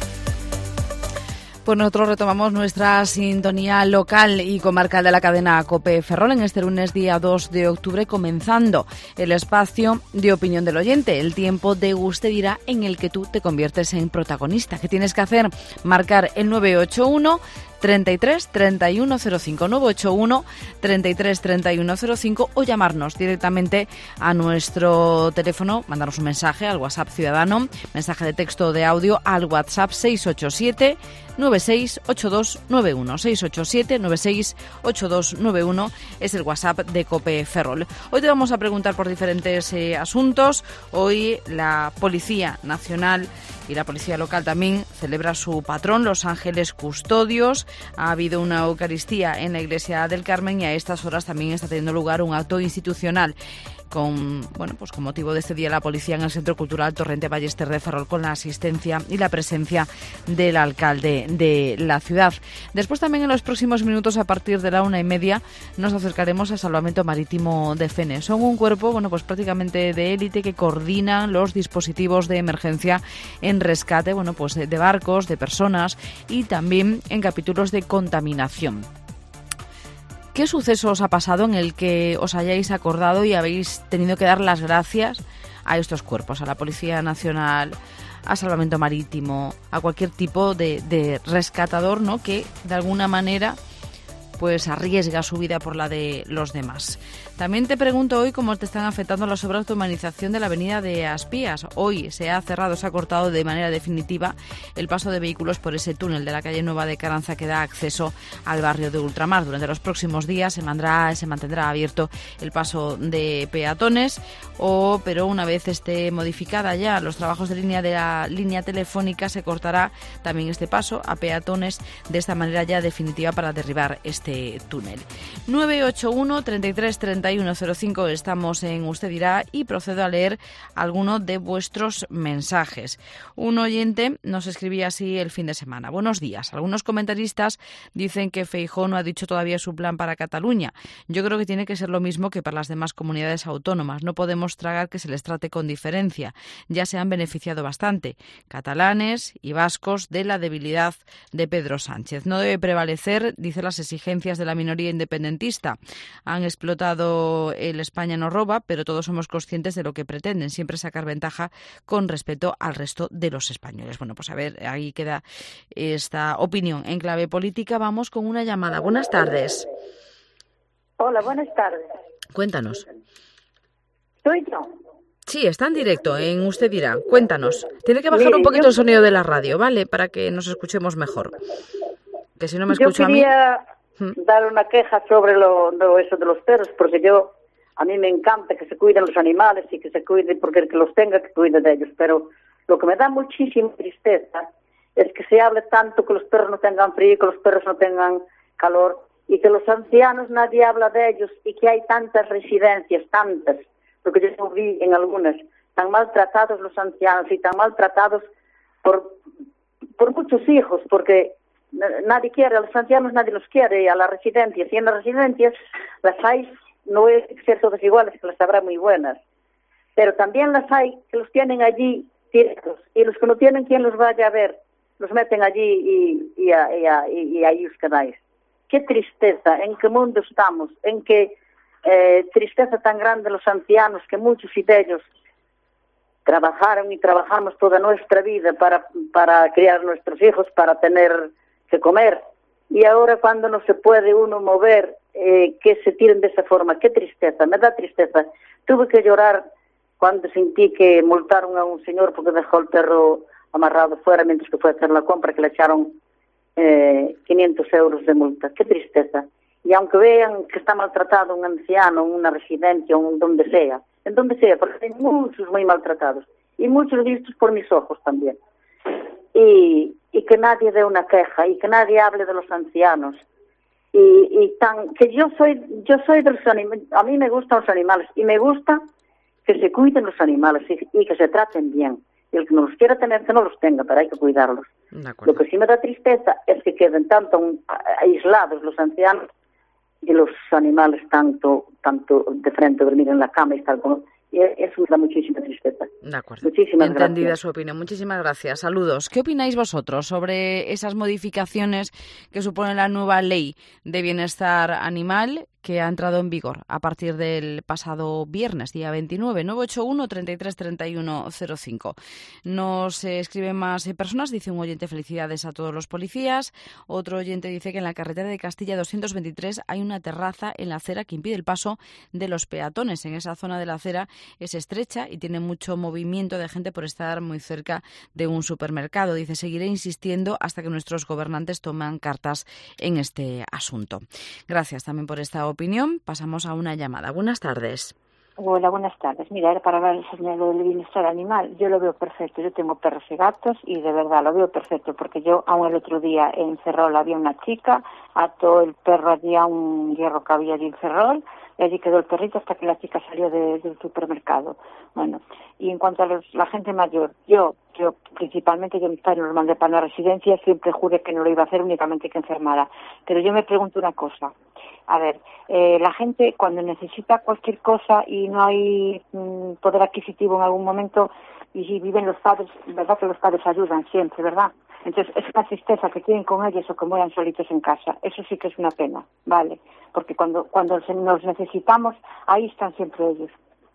Pues nosotros retomamos nuestra sintonía local y comarcal de la cadena COPE Ferrol en este lunes día dos de octubre, comenzando el espacio de opinión del oyente, el tiempo de Usted Dirá en el que tú te conviertes en protagonista. ¿Qué tienes que hacer? Marcar el nueve ocho uno treinta y tres treinta y uno cero cinco, nueve ocho uno treinta y tres treinta y uno cero cinco, o llamarnos directamente a nuestro teléfono, mandarnos un mensaje al WhatsApp Ciudadano, mensaje de texto o de audio al WhatsApp seis ocho siete nueve seis ocho dos nueve uno, seis ocho siete nueve seis ocho dos nueve uno es el WhatsApp de COPE Ferrol. Hoy te vamos a preguntar por diferentes eh, asuntos. Hoy la Policía Nacional y la Policía Local también celebra su patrón, los Ángeles Custodios. Ha habido una Eucaristía en la Iglesia del Carmen y a estas horas también está teniendo lugar un acto institucional con, bueno, pues con motivo de este día la policía en el Centro Cultural Torrente Ballester de Ferrol, con la asistencia y la presencia del alcalde de la ciudad. Después también en los próximos minutos, a partir de la una y media, nos acercaremos al Salvamento Marítimo de Fene. Son un cuerpo, bueno, pues prácticamente de élite que coordina los dispositivos de emergencia en rescate, bueno, pues de, de barcos, de personas y también en capítulos de contaminación. ¿Qué suceso os ha pasado en el que os hayáis acordado y habéis tenido que dar las gracias a estos cuerpos, a la Policía Nacional, a Salvamento Marítimo, a cualquier tipo de, de rescatador, ¿no?, que de alguna manera pues arriesga su vida por la de los demás? También te pregunto hoy cómo te están afectando las obras de humanización de la avenida de Aspías. Hoy se ha cerrado, se ha cortado de manera definitiva el paso de vehículos por ese túnel de la calle Nueva de Caranza que da acceso al barrio de Ultramar. Durante los próximos días se mantendrá, se mantendrá abierto el paso de peatones, o, pero una vez esté modificada ya los trabajos de línea de la línea telefónica, se cortará también este paso a peatones de esta manera ya definitiva para derribar este túnel. nueve ocho uno treinta y tres treinta y uno cero cinco, estamos en Usted Dirá y procedo a leer alguno de vuestros mensajes. Un oyente nos escribía así el fin de semana: buenos días, algunos comentaristas dicen que Feijóo no ha dicho todavía su plan para Cataluña. Yo creo que tiene que ser lo mismo que para las demás comunidades autónomas. No podemos tragar que se les trate con diferencia. Ya se han beneficiado bastante catalanes y vascos de la debilidad de Pedro Sánchez. No debe prevalecer, dice, las exigencias de la minoría independentista. Han explotado el España no roba, pero todos somos conscientes de lo que pretenden, siempre sacar ventaja con respecto al resto de los españoles. Bueno, pues a ver, ahí queda esta opinión en clave política. Vamos con una llamada. Buenas tardes. Hola, buenas tardes. Cuéntanos. ¿Soy yo? Sí, está en directo, en Usted Dirá. Cuéntanos. Tiene que bajar Mire, un poquito yo... el sonido de la radio, ¿vale? Para que nos escuchemos mejor. Que si no me escucho yo quería... a mí... dar una queja sobre lo, lo eso de los perros, porque yo, a mí me encanta que se cuiden los animales y que se cuide, porque el que los tenga que cuide de ellos, pero lo que me da muchísima tristeza es que se hable tanto que los perros no tengan frío, que los perros no tengan calor, y que los ancianos nadie habla de ellos, y que hay tantas residencias, tantas, porque yo vi en algunas, tan maltratados los ancianos y tan maltratados por, por muchos hijos, porque nadie quiere, a los ancianos nadie los quiere, a las residencias, y en las residencias las hay, no es que sean todas iguales, que las habrá muy buenas, pero también las hay que los tienen allí tirados, y los que no tienen quien los vaya a ver, los meten allí y, y, a, y, a, y, y ahí os quedáis. Qué tristeza, en qué mundo estamos, en qué eh, tristeza tan grande los ancianos, que muchos de ellos trabajaron y trabajamos toda nuestra vida para, para criar nuestros hijos, para tener que comer, y ahora cuando no se puede uno mover, eh, que se tiren de esa forma. Qué tristeza, me da tristeza. Tuve que llorar cuando sentí que multaron a un señor porque dejó el perro amarrado fuera mientras que fue a hacer la compra, que le echaron eh, quinientos euros de multa. Qué tristeza. Y aunque vean que está maltratado un anciano en una residencia o en donde sea, en donde sea, porque hay muchos muy maltratados, y muchos vistos por mis ojos también, y y que nadie dé una queja, y que nadie hable de los ancianos, y, y tan que yo soy yo soy de los animales, a mí me gustan los animales y me gusta que se cuiden los animales y, y que se traten bien. Y el que no los quiera tener, que no los tenga, pero hay que cuidarlos. Lo que sí me da tristeza es que queden tanto um, aislados los ancianos y los animales tanto tanto de frente, dormir en la cama y estar con... Y eso me da muchísima tristeza. De acuerdo. Muchísimas Entendida gracias. su opinión. Muchísimas gracias. Saludos. ¿Qué opináis vosotros sobre esas modificaciones que supone la nueva ley de bienestar animal que ha entrado en vigor a partir del pasado viernes, día veintinueve? nueve ocho uno, treinta y tres, treinta y uno, cero cinco. Nos eh, escriben más eh, personas. Dice un oyente: felicidades a todos los policías. Otro oyente dice que en la carretera de Castilla doscientos veintitrés hay una terraza en la acera que impide el paso de los peatones. En esa zona de la acera es estrecha y tiene mucho movimiento de gente por estar muy cerca de un supermercado. Dice: seguiré insistiendo hasta que nuestros gobernantes tomen cartas en este asunto. Gracias también por esta opinión. Pasamos a una llamada. Buenas tardes. Hola, buenas tardes. Mira, era para hablar del bienestar animal. Yo lo veo perfecto. Yo tengo perros y gatos y de verdad lo veo perfecto, porque yo aún el otro día en Ferrol había una chica, ató el perro allí a un hierro que había allí en Ferrol y allí quedó el perrito hasta que la chica salió de, del supermercado. Bueno, y en cuanto a los, la gente mayor, yo, yo principalmente, yo mis padres los mandé para una residencia, siempre juré que no lo iba a hacer, únicamente que enfermara. Pero yo me pregunto una cosa. A ver, eh, la gente cuando necesita cualquier cosa y no hay mm, poder adquisitivo en algún momento, y si viven los padres, verdad que los padres ayudan siempre, ¿verdad? Entonces es una tristeza que tienen con ellos o que mueran solitos en casa. Eso sí que es una pena, ¿vale? Porque cuando cuando nos necesitamos, ahí están siempre ellos.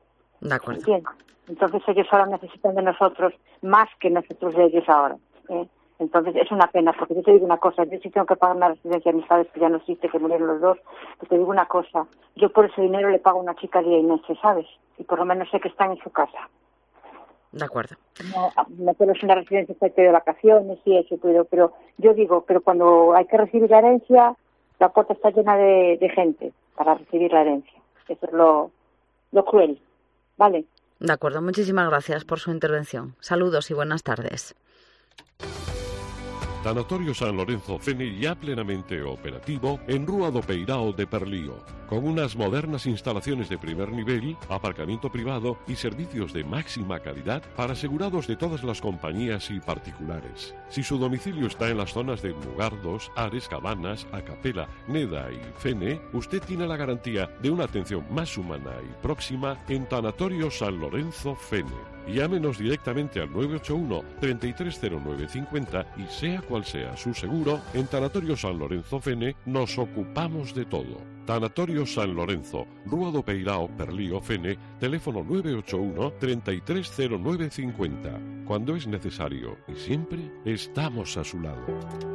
De acuerdo. ¿Entiendes? Entonces ellos ahora necesitan de nosotros más que nosotros de ellos ahora, ¿eh? Entonces es una pena, porque yo te digo una cosa, yo sí tengo que pagar una residencia a mis padres que ya no existe, que murieron los dos, pero te digo una cosa, yo por ese dinero le pago a una chica día y noche, ¿sabes? Y por lo menos sé que están en su casa. De acuerdo. No, meterlos en la residencia está de vacaciones y eso, pero, pero yo digo, pero cuando hay que recibir la herencia, la puerta está llena de, de gente para recibir la herencia. Eso es lo, lo cruel, ¿vale? De acuerdo, muchísimas gracias por su intervención. Saludos y buenas tardes. Tanatorio San Lorenzo Fene ya plenamente operativo en Rúa do Peirao de Perlío, con unas modernas instalaciones de primer nivel, aparcamiento privado y servicios de máxima calidad para asegurados de todas las compañías y particulares. Si su domicilio está en las zonas de Mugardos, Ares, Cabanas, Acapela, Neda y Fene, usted tiene la garantía de una atención más humana y próxima en Tanatorio San Lorenzo Fene. Llámenos directamente al nueve ocho uno, treinta y tres cero nueve cincuenta y sea cual sea su seguro, en Tanatorio San Lorenzo Fene nos ocupamos de todo. Tanatorio San Lorenzo, Rúa do Peirao, Perlío, Fene, teléfono nueve ocho uno, treinta y tres cero nueve cincuenta. Cuando es necesario y siempre estamos a su lado.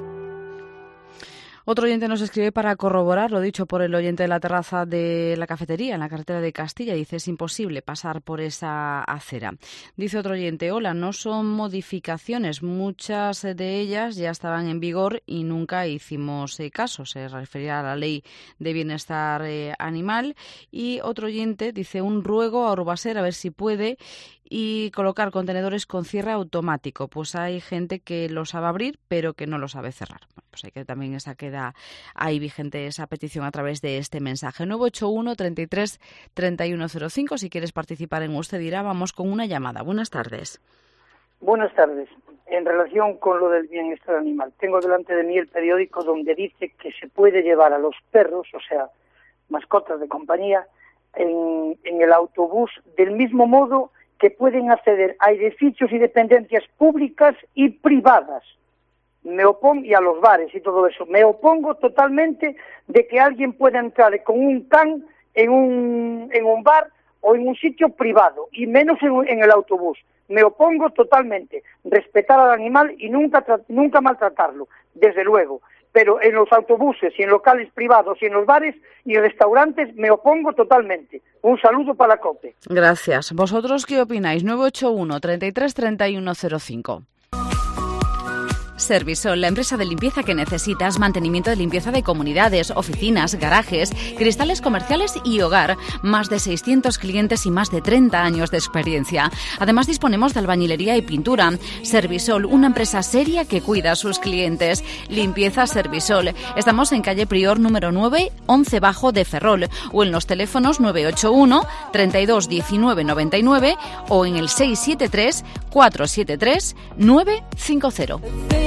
Otro oyente nos escribe para corroborar lo dicho por el oyente de la terraza de la cafetería en la carretera de Castilla. Dice: es imposible pasar por esa acera. Dice otro oyente: hola, no son modificaciones, muchas de ellas ya estaban en vigor y nunca hicimos eh, caso. Se refería a la ley de bienestar eh, animal. Y otro oyente dice: un ruego a Urbaser a ver si puede y colocar contenedores con cierre automático. Pues hay gente que lo sabe abrir, pero que no lo sabe cerrar. Bueno, pues hay que también esa queda ahí vigente esa petición a través de este mensaje. nueve ocho uno, treinta y tres, treinta y uno cero cinco. Si quieres participar en Usted Dirá, vamos con una llamada. Buenas tardes. Buenas tardes. En relación con lo del bienestar animal, tengo delante de mí el periódico donde dice que se puede llevar a los perros, o sea, mascotas de compañía, en, en el autobús del mismo modo que pueden acceder a edificios y dependencias públicas y privadas. Me opongo, y a los bares y todo eso. Me opongo totalmente de que alguien pueda entrar con un can en un, en un bar o en un sitio privado, y menos en, en el autobús. Me opongo totalmente. Respetar al animal y nunca, nunca maltratarlo, desde luego. Pero en los autobuses y en locales privados y en los bares y restaurantes me opongo totalmente. Un saludo para la COPE. Gracias. ¿Vosotros qué opináis? nueve ocho uno, treinta y tres, treinta y uno cero cinco. Servisol, la empresa de limpieza que necesitas, mantenimiento de limpieza de comunidades, oficinas, garajes, cristales comerciales y hogar. Más de seiscientos clientes y más de treinta años de experiencia. Además, disponemos de albañilería y pintura. Servisol, una empresa seria que cuida a sus clientes. Limpieza Servisol. Estamos en calle Prior número nueve, once bajo de Ferrol, o en los teléfonos nueve ocho uno, treinta y dos, diecinueve, noventa y nueve o en el seis siete tres, cuatro siete tres, nueve cinco cero.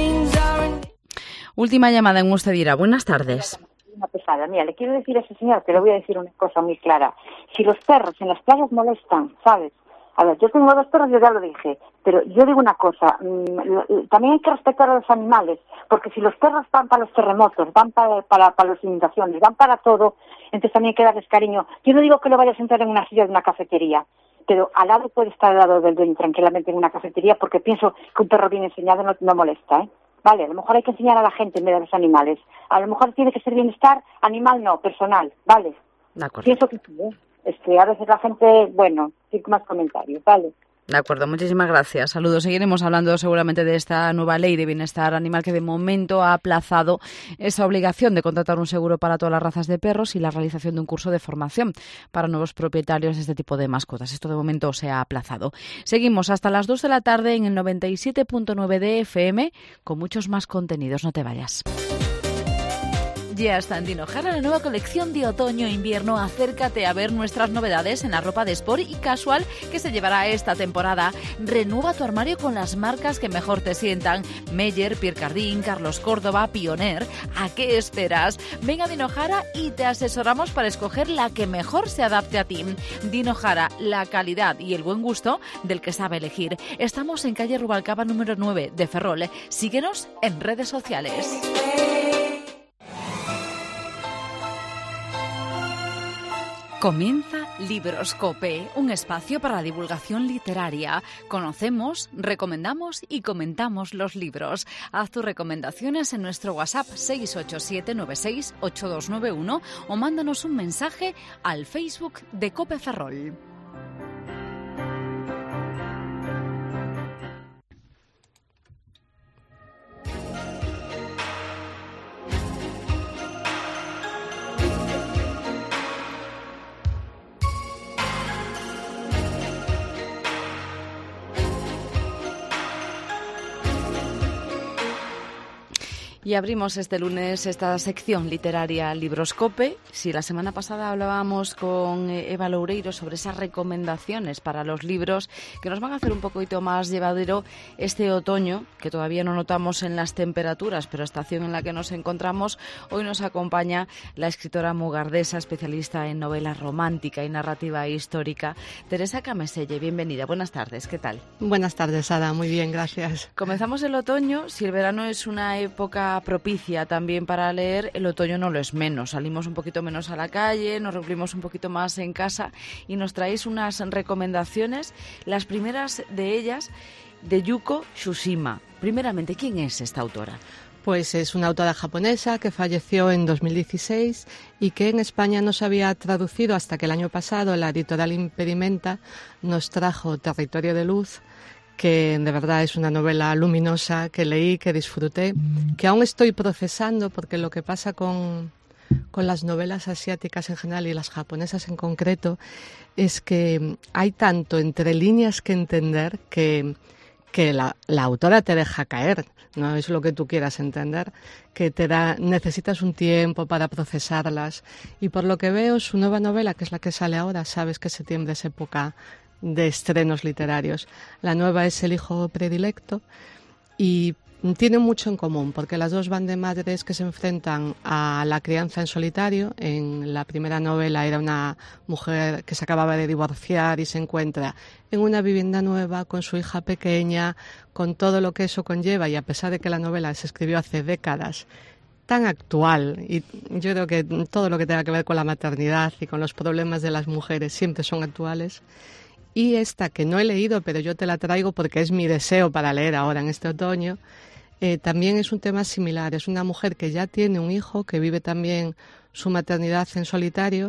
Última llamada en Usted dirá. Buenas tardes. Una pesada. Mira, le quiero decir a ese señor que le voy a decir una cosa muy clara. Si los perros en las playas molestan, ¿sabes? A ver, yo tengo dos perros, yo ya lo dije, pero yo digo una cosa, mmm, también hay que respetar a los animales, porque si los perros van para los terremotos, van para, para, para las inundaciones, van para todo, entonces también hay que darles cariño. Yo no digo que lo vayas a entrar en una silla de una cafetería, pero al lado puede estar al lado del dueño tranquilamente en una cafetería, porque pienso que un perro bien enseñado no, no molesta, ¿eh? Vale, a lo mejor hay que enseñar a la gente en vez de a los animales. A lo mejor tiene que ser bienestar animal, no, personal, ¿vale? De acuerdo. Pienso que sí, ¿eh? Es que a veces la gente, bueno, sí, más comentarios, ¿vale? De acuerdo, muchísimas gracias. Saludos. Seguiremos hablando seguramente de esta nueva ley de bienestar animal que de momento ha aplazado esa obligación de contratar un seguro para todas las razas de perros y la realización de un curso de formación para nuevos propietarios de este tipo de mascotas. Esto de momento se ha aplazado. Seguimos hasta las dos de la tarde en el noventa y siete punto nueve de F M con muchos más contenidos. No te vayas. Ya está en Dinojara la nueva colección de otoño-invierno. Acércate a ver nuestras novedades en la ropa de sport y casual que se llevará esta temporada. Renueva tu armario con las marcas que mejor te sientan. Meyer, Pierre Cardin, Carlos Córdoba, Pioneer. ¿A qué esperas? Ven a Dinojara y te asesoramos para escoger la que mejor se adapte a ti. Dinojara, la calidad y el buen gusto del que sabe elegir. Estamos en calle Rubalcaba número nueve de Ferrol. Síguenos en redes sociales. Comienza Libroscope, un espacio para la divulgación literaria. Conocemos, recomendamos y comentamos los libros. Haz tus recomendaciones en nuestro WhatsApp seis ocho siete nueve seis ocho dos nueve uno o mándanos un mensaje al Facebook de Cope Ferrol. Y abrimos este lunes esta sección literaria Libroscope. Si la semana pasada hablábamos con Eva Loureiro sobre esas recomendaciones para los libros que nos van a hacer un poquito más llevadero este otoño, que todavía no notamos en las temperaturas, pero estación en la que nos encontramos, hoy nos acompaña la escritora mugardesa, especialista en novela romántica y narrativa histórica, Teresa Cameselle. Bienvenida, buenas tardes, ¿qué tal? Buenas tardes, Ada, muy bien, gracias. Comenzamos el otoño. Si el verano es una época propicia también para leer, el otoño no lo es menos. Salimos un poquito menos a la calle, nos reunimos un poquito más en casa y nos traéis unas recomendaciones, las primeras de ellas de Yuko Tsushima. Primeramente, ¿quién es esta autora? Pues es una autora japonesa que falleció en dos mil dieciséis y que en España no se había traducido hasta que el año pasado la editorial Impedimenta nos trajo Territorio de Luz, que de verdad es una novela luminosa que leí, que disfruté, que aún estoy procesando, porque lo que pasa con, con las novelas asiáticas en general y las japonesas en concreto es que hay tanto entre líneas que entender que, que la, la autora te deja caer, no es lo que tú quieras entender, que te da, necesitas un tiempo para procesarlas, y por lo que veo su nueva novela, que es la que sale ahora, sabes que septiembre es época de estrenos literarios. La nueva es El hijo predilecto y tienen mucho en común porque las dos van de madres que se enfrentan a la crianza en solitario. En la primera novela era una mujer que se acababa de divorciar y se encuentra en una vivienda nueva con su hija pequeña, con todo lo que eso conlleva, y a pesar de que la novela se escribió hace décadas, tan actual, y yo creo que todo lo que tenga que ver con la maternidad y con los problemas de las mujeres siempre son actuales. Y esta que no he leído, pero yo te la traigo porque es mi deseo para leer ahora en este otoño, eh, también es un tema similar. Es una mujer que ya tiene un hijo, que vive también su maternidad en solitario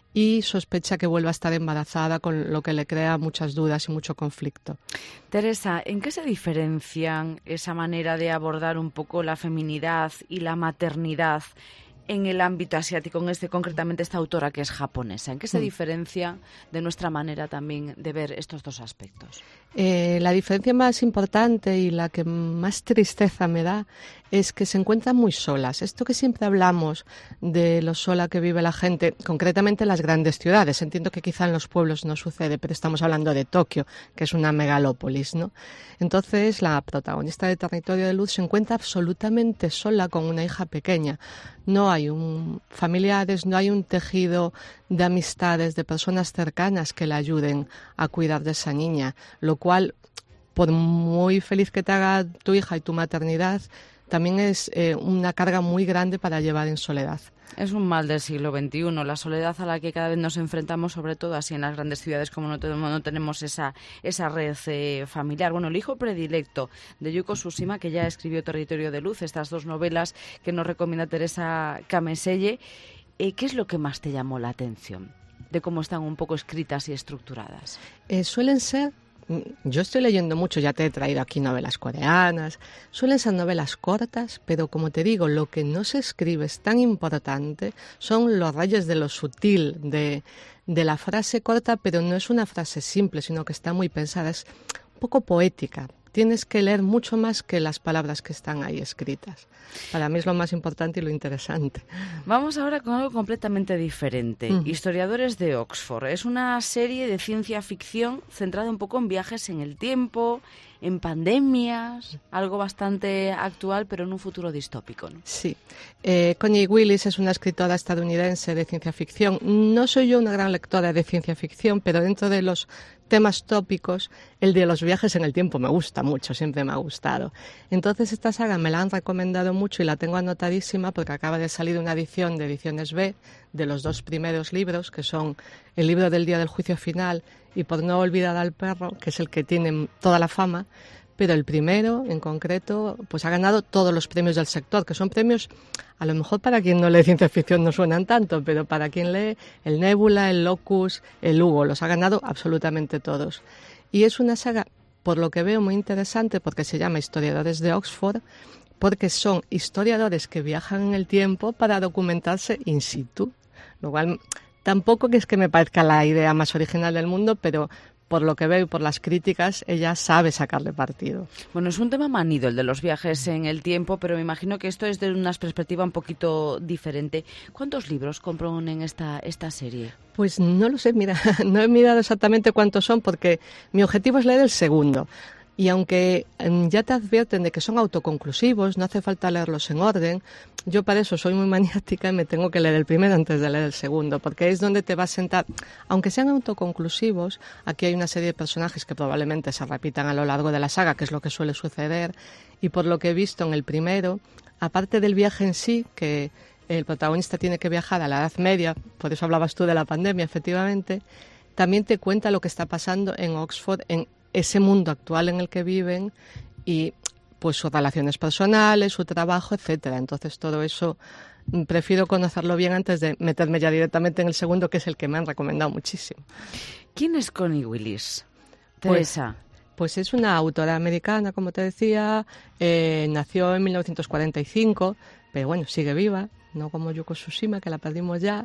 y sospecha que vuelva a estar embarazada, con lo que le crea muchas dudas y mucho conflicto. Teresa, ¿en qué se diferencian esa manera de abordar un poco la feminidad y la maternidad en el ámbito asiático, en este concretamente esta autora que es japonesa? ¿En qué se mm. diferencia de nuestra manera también de ver estos dos aspectos? Eh, la diferencia más importante y la que más tristeza me da es que se encuentran muy solas. Esto que siempre hablamos de lo sola que vive la gente, concretamente en las grandes ciudades. Entiendo que quizá en los pueblos no sucede, pero estamos hablando de Tokio, que es una megalópolis, ¿no? Entonces, la protagonista de Territorio de Luz se encuentra absolutamente sola con una hija pequeña. No hay un familiares, no hay un tejido de amistades, de personas cercanas que la ayuden a cuidar de esa niña, lo cual, por muy feliz que te haga tu hija y tu maternidad, también es eh, una carga muy grande para llevar en soledad. Es un mal del siglo veintiuno, la soledad a la que cada vez nos enfrentamos, sobre todo así en las grandes ciudades, como no tenemos, no tenemos esa, esa red eh, familiar. Bueno, el hijo predilecto de Yuko Tsushima, que ya escribió Territorio de Luz, estas dos novelas que nos recomienda Teresa Kameselle, eh, ¿qué es lo que más te llamó la atención de cómo están un poco escritas y estructuradas? Eh, suelen ser... Yo estoy leyendo mucho, ya te he traído aquí novelas coreanas, suelen ser novelas cortas, pero como te digo, lo que no se escribe es tan importante, son los rayos de lo sutil, de, de la frase corta, pero no es una frase simple, sino que está muy pensada, es un poco poética. Tienes que leer mucho más que las palabras que están ahí escritas. Para mí es lo más importante y lo interesante. Vamos ahora con algo completamente diferente. Uh-huh. Historiadores de Oxford. Es una serie de ciencia ficción centrada un poco en viajes en el tiempo, en pandemias, algo bastante actual, pero en un futuro distópico, ¿no? Sí. Eh, Connie Willis es una escritora estadounidense de ciencia ficción. No soy yo una gran lectora de ciencia ficción, pero dentro de los temas tópicos, el de los viajes en el tiempo me gusta mucho, siempre me ha gustado. Entonces esta saga me la han recomendado mucho y la tengo anotadísima porque acaba de salir una edición de Ediciones B de los dos primeros libros, que son el libro del Día del Juicio Final y Por no olvidar al perro, que es el que tiene toda la fama, pero el primero en concreto pues ha ganado todos los premios del sector, que son premios, a lo mejor para quien no lee ciencia ficción no suenan tanto, pero para quien lee el Nebula, el Locus, el Hugo, los ha ganado absolutamente todos. Y es una saga, por lo que veo, muy interesante porque se llama Historiadores de Oxford, porque son historiadores que viajan en el tiempo para documentarse in situ, lo cual tampoco que es que me parezca la idea más original del mundo, pero por lo que veo y por las críticas, ella sabe sacarle partido. Bueno, es un tema manido el de los viajes en el tiempo, pero me imagino que esto es de una perspectiva un poquito diferente. ¿Cuántos libros componen esta, esta serie? Pues no lo sé, mira, no he mirado exactamente cuántos son porque mi objetivo es leer el segundo. Y aunque ya te advierten de que son autoconclusivos, no hace falta leerlos en orden, yo para eso soy muy maniática y me tengo que leer el primero antes de leer el segundo, porque es donde te vas a sentar. Aunque sean autoconclusivos, aquí hay una serie de personajes que probablemente se repitan a lo largo de la saga, que es lo que suele suceder, y por lo que he visto en el primero, aparte del viaje en sí, que el protagonista tiene que viajar a la Edad Media, por eso hablabas tú de la pandemia, efectivamente, también te cuenta lo que está pasando en Oxford, en ese mundo actual en el que viven y pues sus relaciones personales, su trabajo, etcétera. Entonces todo eso prefiero conocerlo bien antes de meterme ya directamente en el segundo, que es el que me han recomendado muchísimo. ¿Quién es Connie Willis? Teresa. Pues, pues es una autora americana, como te decía, eh, nació en mil novecientos cuarenta y cinco, pero bueno, sigue viva, no como Yuko Tsushima, que la perdimos ya,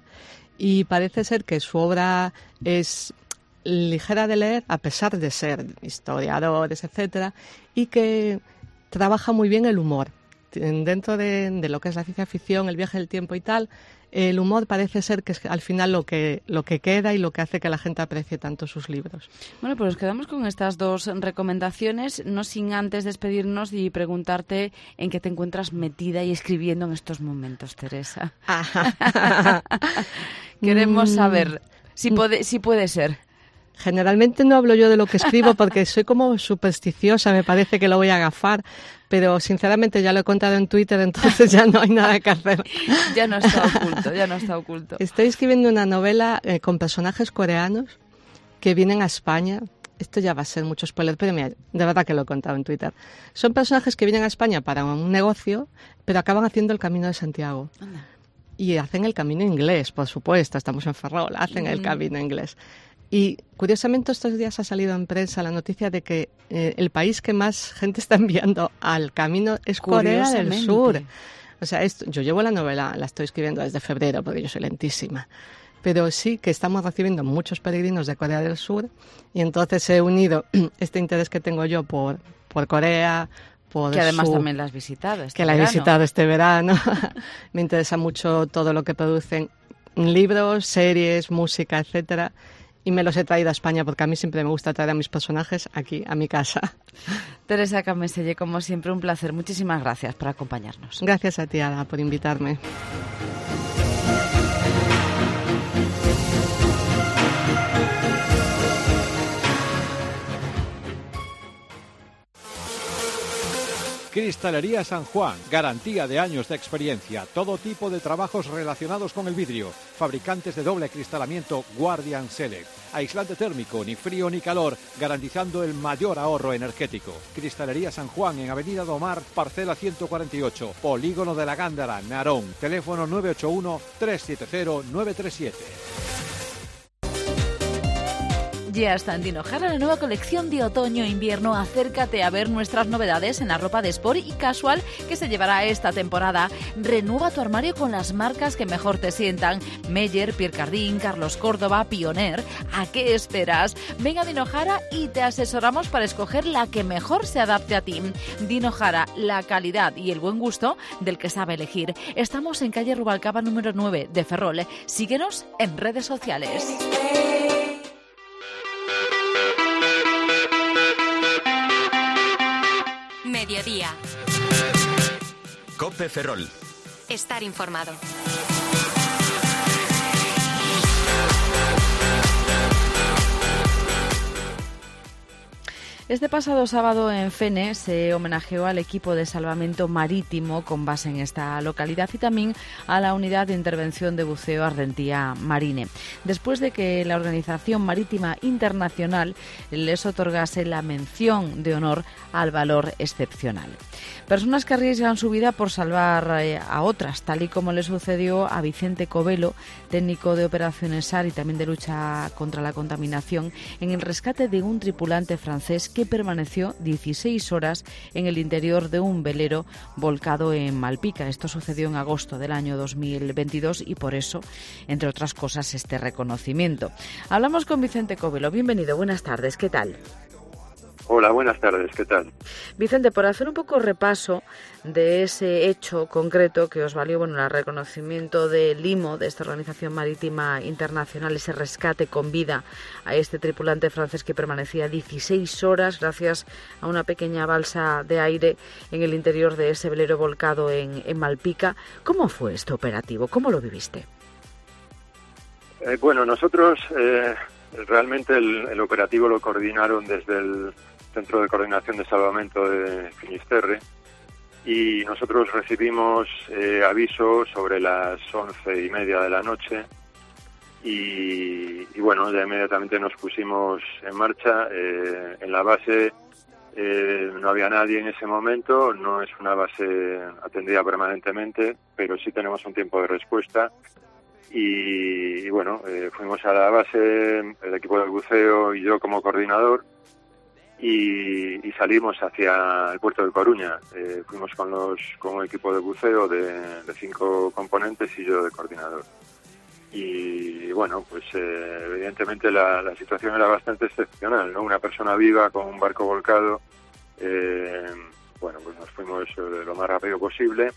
y parece ser que su obra es ligera de leer, a pesar de ser historiadores, etcétera, y que trabaja muy bien el humor. Dentro de, de lo que es la ciencia ficción, el viaje del tiempo y tal, el humor parece ser que es al final lo que, lo que queda y lo que hace que la gente aprecie tanto sus libros. Bueno, pues nos quedamos con estas dos recomendaciones, no sin antes despedirnos y preguntarte en qué te encuentras metida y escribiendo en estos momentos, Teresa. Queremos saber si puede, si puede ser. Generalmente no hablo yo de lo que escribo porque soy como supersticiosa, me parece que lo voy a agafar, pero sinceramente ya lo he contado en Twitter, entonces ya no hay nada que hacer. Ya no está oculto, ya no está oculto. Estoy escribiendo una novela eh, con personajes coreanos que vienen a España. Esto ya va a ser mucho spoiler, pero mira, de verdad que lo he contado en Twitter. Son personajes que vienen a España para un negocio, pero acaban haciendo el Camino de Santiago. Anda. y hacen el camino inglés, por supuesto, estamos en Ferrol, hacen mm. el camino inglés. Y curiosamente estos días ha salido en prensa la noticia de que eh, el país que más gente está enviando al camino es Corea del Sur. O sea, esto, yo llevo la novela, la estoy escribiendo desde febrero porque yo soy lentísima. Pero sí que estamos recibiendo muchos peregrinos de Corea del Sur y entonces he unido este interés que tengo yo por, por Corea, por que además su, también la has visitado este que la he verano. visitado este verano. Me interesa mucho todo lo que producen libros, series, música, etcétera. Y me los he traído a España porque a mí siempre me gusta traer a mis personajes aquí, a mi casa. Teresa Cameselle, como siempre, un placer. Muchísimas gracias por acompañarnos. Gracias a ti, Ada, por invitarme. Cristalería San Juan, garantía de años de experiencia, todo tipo de trabajos relacionados con el vidrio, fabricantes de doble acristalamiento Guardian Select, aislante térmico, ni frío ni calor, garantizando el mayor ahorro energético. Cristalería San Juan en Avenida Domar, parcela ciento cuarenta y ocho, Polígono de la Gándara, Narón, teléfono nueve ocho uno, tres siete cero, nueve tres siete. Ya está en Dinojara la nueva colección de otoño-invierno. Acércate a ver nuestras novedades en la ropa de sport y casual que se llevará esta temporada. Renueva tu armario con las marcas que mejor te sientan. Meyer, Pierre Cardin, Carlos Córdoba, Pioneer. ¿A qué esperas? Ven a Dinojara y te asesoramos para escoger la que mejor se adapte a ti. Dinojara, la calidad y el buen gusto del que sabe elegir. Estamos en calle Rubalcaba número nueve de Ferrol. Síguenos en redes sociales. Mediodía. COPE Ferrol. Estar informado. Este pasado sábado en Fene se homenajeó al equipo de salvamento marítimo con base en esta localidad y también a la unidad de intervención de buceo Ardentía Marine, después de que la Organización Marítima Internacional les otorgase la mención de honor al valor excepcional. Personas que arriesgan su vida por salvar eh, a otras, tal y como le sucedió a Vicente Covelo, técnico de operaciones S A R y también de lucha contra la contaminación, en el rescate de un tripulante francés que permaneció dieciséis horas en el interior de un velero volcado en Malpica. Esto sucedió en agosto del año dos mil veintidós y por eso, entre otras cosas, este reconocimiento. Hablamos con Vicente Covelo. Bienvenido, buenas tardes, ¿qué tal? Hola, buenas tardes, ¿qué tal? Vicente, por hacer un poco repaso de ese hecho concreto que os valió, bueno, el reconocimiento del I M O, de esta Organización Marítima Internacional, ese rescate con vida a este tripulante francés que permanecía dieciséis horas gracias a una pequeña balsa de aire en el interior de ese velero volcado en, en Malpica. ¿Cómo fue este operativo? ¿Cómo lo viviste? Eh, bueno, nosotros eh, realmente el, el operativo lo coordinaron desde el Centro de Coordinación de Salvamento de Finisterre y nosotros recibimos eh, aviso sobre las once y media de la noche y, y bueno, ya inmediatamente nos pusimos en marcha. Eh, en la base eh, no había nadie en ese momento, no es una base atendida permanentemente, pero sí tenemos un tiempo de respuesta. Y, y bueno, eh, fuimos a la base, el equipo del buceo y yo como coordinador, y, y salimos hacia el puerto de Coruña. Eh, fuimos con los con un equipo de buceo de, de cinco componentes y yo de coordinador. Y, y bueno, pues eh, evidentemente la, la situación era bastante excepcional, ¿no? Una persona viva con un barco volcado. Eh, bueno, pues nos fuimos lo más rápido posible.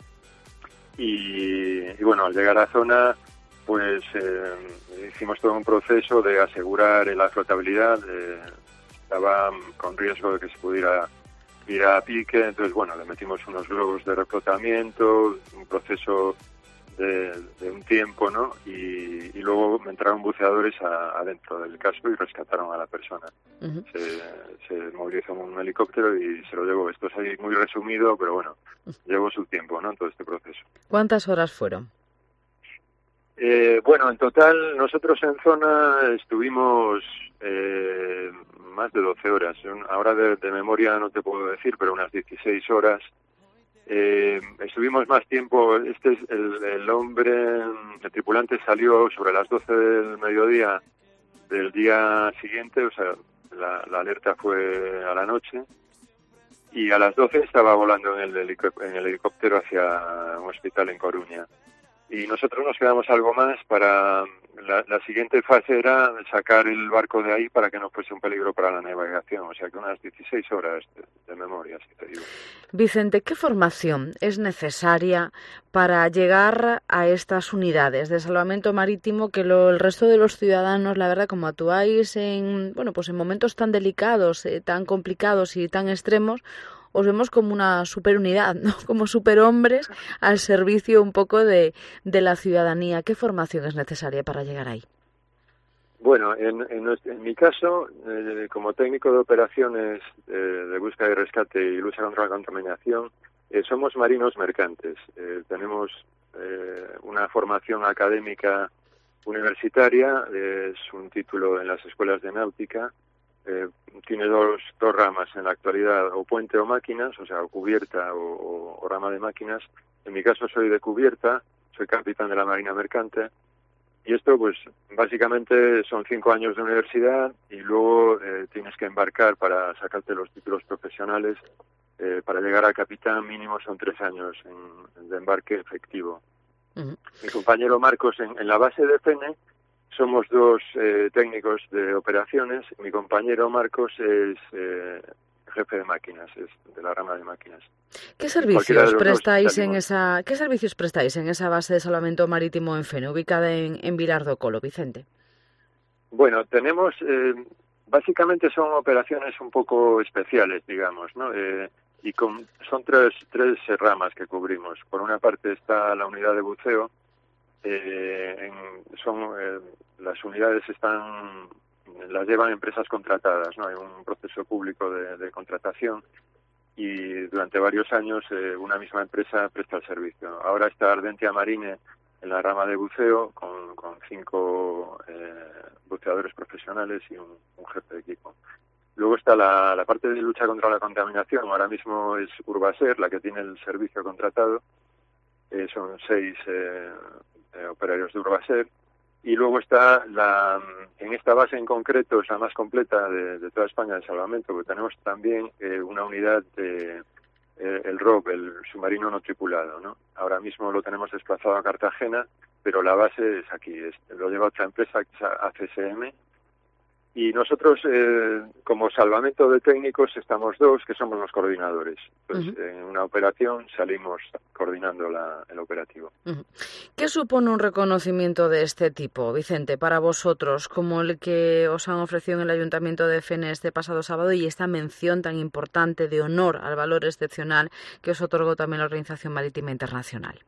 Y, y bueno, al llegar a la zona, pues eh, hicimos todo un proceso de asegurar la flotabilidad. Eh, estaba con riesgo de que se pudiera ir a pique, entonces bueno, le metimos unos globos de reflotamiento, un proceso de, de un tiempo, ¿no? Y, y luego entraron buceadores a, adentro del casco y rescataron a la persona. Uh-huh. Se, se movilizó un helicóptero y se lo llevó. Esto es ahí muy resumido, pero bueno, llevó su tiempo, ¿no? En todo este proceso. ¿Cuántas horas fueron? Eh, bueno, en total nosotros en zona estuvimos eh, más de doce horas. Ahora de, de memoria no te puedo decir, pero unas dieciséis horas. Eh, estuvimos más tiempo, este es el, el hombre, el tripulante salió sobre las doce del mediodía del día siguiente, o sea, la, la alerta fue a la noche, y a las doce estaba volando en el, helicó- en el helicóptero hacia un hospital en Coruña. Y nosotros nos quedamos algo más para... La, la siguiente fase era sacar el barco de ahí para que no fuese un peligro para la navegación, o sea que unas dieciséis horas de, de memoria, si te digo. Vicente, ¿qué formación es necesaria para llegar a estas unidades de salvamento marítimo que lo, el resto de los ciudadanos, la verdad, como actuáis en, bueno, pues en momentos tan delicados, eh, tan complicados y tan extremos, os vemos como una superunidad, ¿no? Como superhombres al servicio un poco de, de la ciudadanía. ¿Qué formación es necesaria para llegar ahí? Bueno, en, en, nuestro, en mi caso, eh, como técnico de operaciones eh, de búsqueda y rescate y lucha contra la contaminación, eh, somos marinos mercantes. Eh, tenemos eh, una formación académica universitaria, eh, es un título en las escuelas de náutica. Eh, tiene dos, dos ramas en la actualidad, o puente o máquinas, o sea, o cubierta o, o, o rama de máquinas. En mi caso soy de cubierta, soy capitán de la Marina Mercante, y esto pues básicamente son cinco años de universidad y luego eh, tienes que embarcar para sacarte los títulos profesionales. Eh, para llegar a capitán mínimo son tres años en, de embarque efectivo. Uh-huh. Mi compañero Marcos en, en la base de F E N E somos dos eh, técnicos de operaciones. Mi compañero Marcos es eh, jefe de máquinas, es de la rama de máquinas. ¿Qué servicios prestáis en esa qué servicios prestáis en esa base de salvamento marítimo en F E N E, ubicada en, en Vilar do Colo, Vicente? Bueno, tenemos eh, básicamente son operaciones un poco especiales, digamos, ¿no? Eh, y con, son tres tres ramas que cubrimos. Por una parte está la unidad de buceo. Eh, en, son eh, las unidades están las llevan empresas contratadas, no hay un proceso público de, de contratación y durante varios años eh, una misma empresa presta el servicio. Ahora está Ardentia Marine en la rama de buceo con, con cinco eh, buceadores profesionales y un, un jefe de equipo. Luego está la, la parte de lucha contra la contaminación. Ahora mismo es Urbaser la que tiene el servicio contratado. Eh, son seis eh, Eh, operarios de Urbaser, y luego está la en esta base en concreto es la más completa de, de toda España de salvamento, porque tenemos también eh, una unidad de eh, el R O B, el submarino no tripulado, ¿no? Ahora mismo lo tenemos desplazado a Cartagena, pero la base es aquí, es, lo lleva otra empresa que es A C S M. Y nosotros, eh, como salvamento de técnicos, estamos dos, que somos los coordinadores. Entonces, uh-huh. en una operación salimos coordinando la, el operativo. Uh-huh. ¿Qué supone un reconocimiento de este tipo, Vicente, para vosotros, como el que os han ofrecido en el Ayuntamiento de F E N E este pasado sábado y esta mención tan importante de honor al valor excepcional que os otorgó también la Organización Marítima Internacional?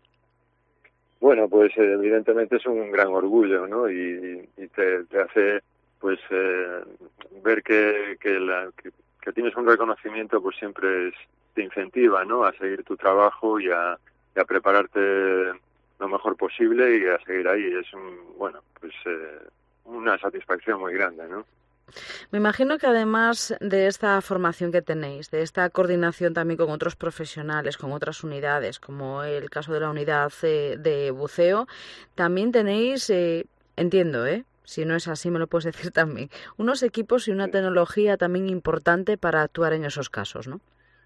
Bueno, pues evidentemente es un gran orgullo, ¿no? Y, y te, te hace... pues eh, ver que que, la, que que tienes un reconocimiento pues siempre es, te incentiva, ¿no? A seguir tu trabajo y a, y a prepararte lo mejor posible y a seguir ahí. Es un, bueno, pues eh, una satisfacción muy grande, ¿no? Me imagino que además de esta formación que tenéis, de esta coordinación también con otros profesionales, con otras unidades, como el caso de la unidad de, de buceo, también tenéis, eh, entiendo, ¿eh? Si no es así, me lo puedes decir también, unos equipos y una tecnología también importante para actuar en esos casos, ¿no?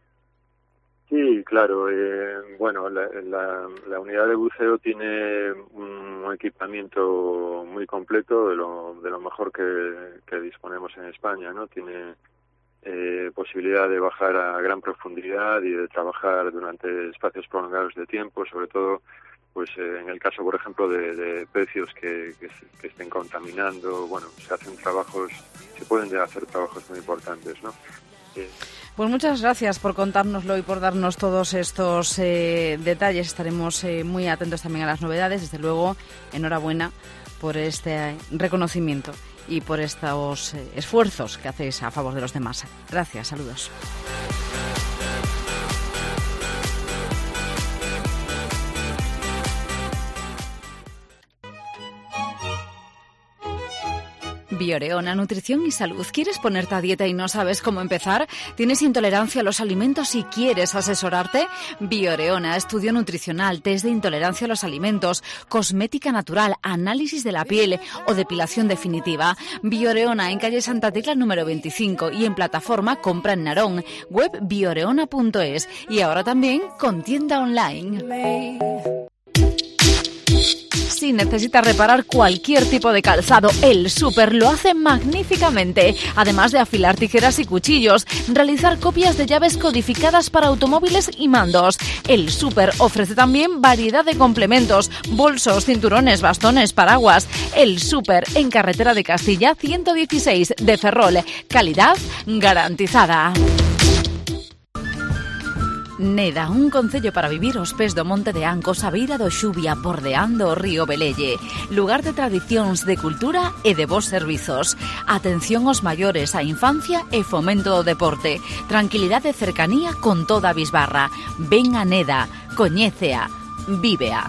Sí, claro. Eh, bueno, la, la, la unidad de buceo tiene un equipamiento muy completo, de lo, de lo mejor que, que disponemos en España, ¿no? Tiene eh, posibilidad de bajar a gran profundidad y de trabajar durante espacios prolongados de tiempo, sobre todo pues eh, en el caso, por ejemplo, de, de pecios que, que, que estén contaminando. Bueno, se hacen trabajos, se pueden hacer trabajos muy importantes, ¿no? Eh, Pues muchas gracias por contárnoslo y por darnos todos estos eh, detalles. Estaremos eh, muy atentos también a las novedades. Desde luego, enhorabuena por este reconocimiento y por estos eh, esfuerzos que hacéis a favor de los demás. Gracias, saludos. Bioreona, nutrición y salud. ¿Quieres ponerte a dieta y no sabes cómo empezar? ¿Tienes intolerancia a los alimentos y quieres asesorarte? Bioreona, estudio nutricional, test de intolerancia a los alimentos, cosmética natural, análisis de la piel o depilación definitiva. Bioreona en calle Santa Tecla número veinticinco y en plataforma Compra en Narón, web bioreona punto es y ahora también con tienda online. Si necesitas reparar cualquier tipo de calzado, El Súper lo hace magníficamente. Además de afilar tijeras y cuchillos, realizar copias de llaves codificadas para automóviles y mandos. El Súper ofrece también variedad de complementos, bolsos, cinturones, bastones, paraguas. El Súper en Carretera de Castilla ciento dieciséis de Ferrol. Calidad garantizada. Neda, un concello para vivir aos pés do Monte de Ancos, a beira do Xubia, bordeando o río Velelle. Lugar de tradicións, de cultura e de bons servizos. Atención aos maiores, a infancia e fomento do deporte. Tranquilidade e cercanía con toda a bisbarra. Ven a Neda, coñécea, vívea.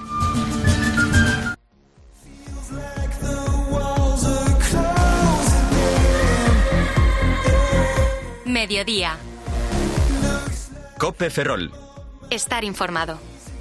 Mediodía. Cope Ferrol. Estar informado.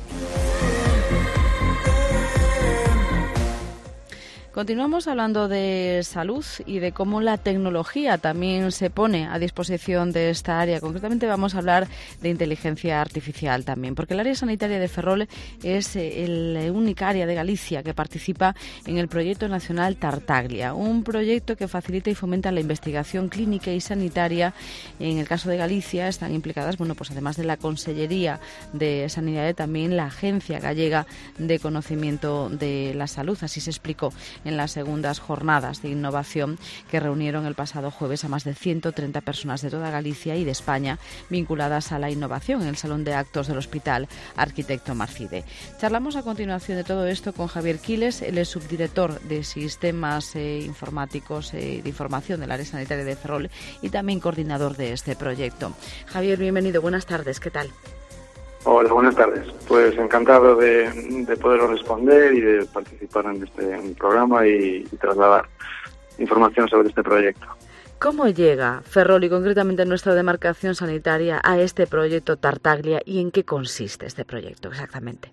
Continuamos hablando de salud y de cómo la tecnología también se pone a disposición de esta área. Concretamente vamos a hablar de inteligencia artificial también, porque el área sanitaria de Ferrol es el única área de Galicia que participa en el proyecto nacional Tartaglia, un proyecto que facilita y fomenta la investigación clínica y sanitaria. En el caso de Galicia están implicadas, bueno, pues además de la Consellería de Sanidad, también la Agencia Gallega de Conocimiento de la Salud. Así se explicó en las segundas jornadas de innovación que reunieron el pasado jueves a más de ciento treinta personas de toda Galicia y de España vinculadas a la innovación en el Salón de Actos del Hospital Arquitecto Marcide. Charlamos a continuación de todo esto con Javier Quiles, él es subdirector de Sistemas eh, Informáticos eh, de Información del área sanitaria de Ferrol y también coordinador de este proyecto. Javier, bienvenido, buenas tardes, ¿qué tal? Hola, buenas tardes. Pues encantado de, de poder responder y de participar en este en el programa y, y trasladar información sobre este proyecto. ¿Cómo llega Ferrol y concretamente nuestra demarcación sanitaria a este proyecto Tartaglia y en qué consiste este proyecto exactamente?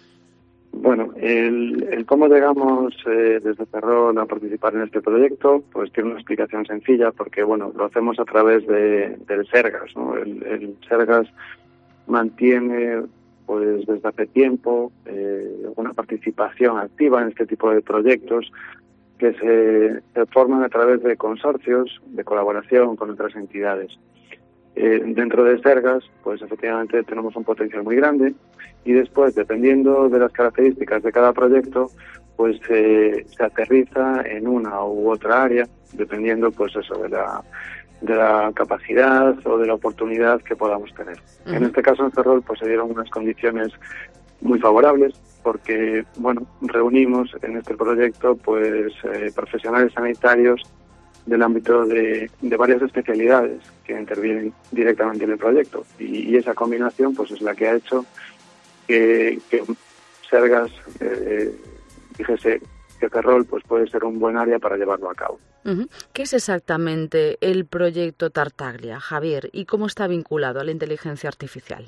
Bueno, el, el cómo llegamos eh, desde Ferrol a participar en este proyecto, pues tiene una explicación sencilla porque, bueno, lo hacemos a través de, del Sergas, ¿no? El, el Sergas mantiene pues desde hace tiempo eh, una participación activa en este tipo de proyectos que se, se forman a través de consorcios de colaboración con otras entidades. Eh, dentro de Sergas, pues efectivamente tenemos un potencial muy grande y después, dependiendo de las características de cada proyecto, pues eh, se aterriza en una u otra área, dependiendo pues eso de la de la capacidad o de la oportunidad que podamos tener. Uh-huh. En este caso en Ferrol pues se dieron unas condiciones muy favorables porque, bueno, reunimos en este proyecto pues eh, profesionales sanitarios del ámbito de, de varias especialidades que intervienen directamente en el proyecto y, y esa combinación pues es la que ha hecho que, que Sergas eh, dijese que Ferrol pues puede ser un buen área para llevarlo a cabo. Uh-huh. ¿Qué es exactamente el proyecto Tartaglia, Javier, y cómo está vinculado a la inteligencia artificial?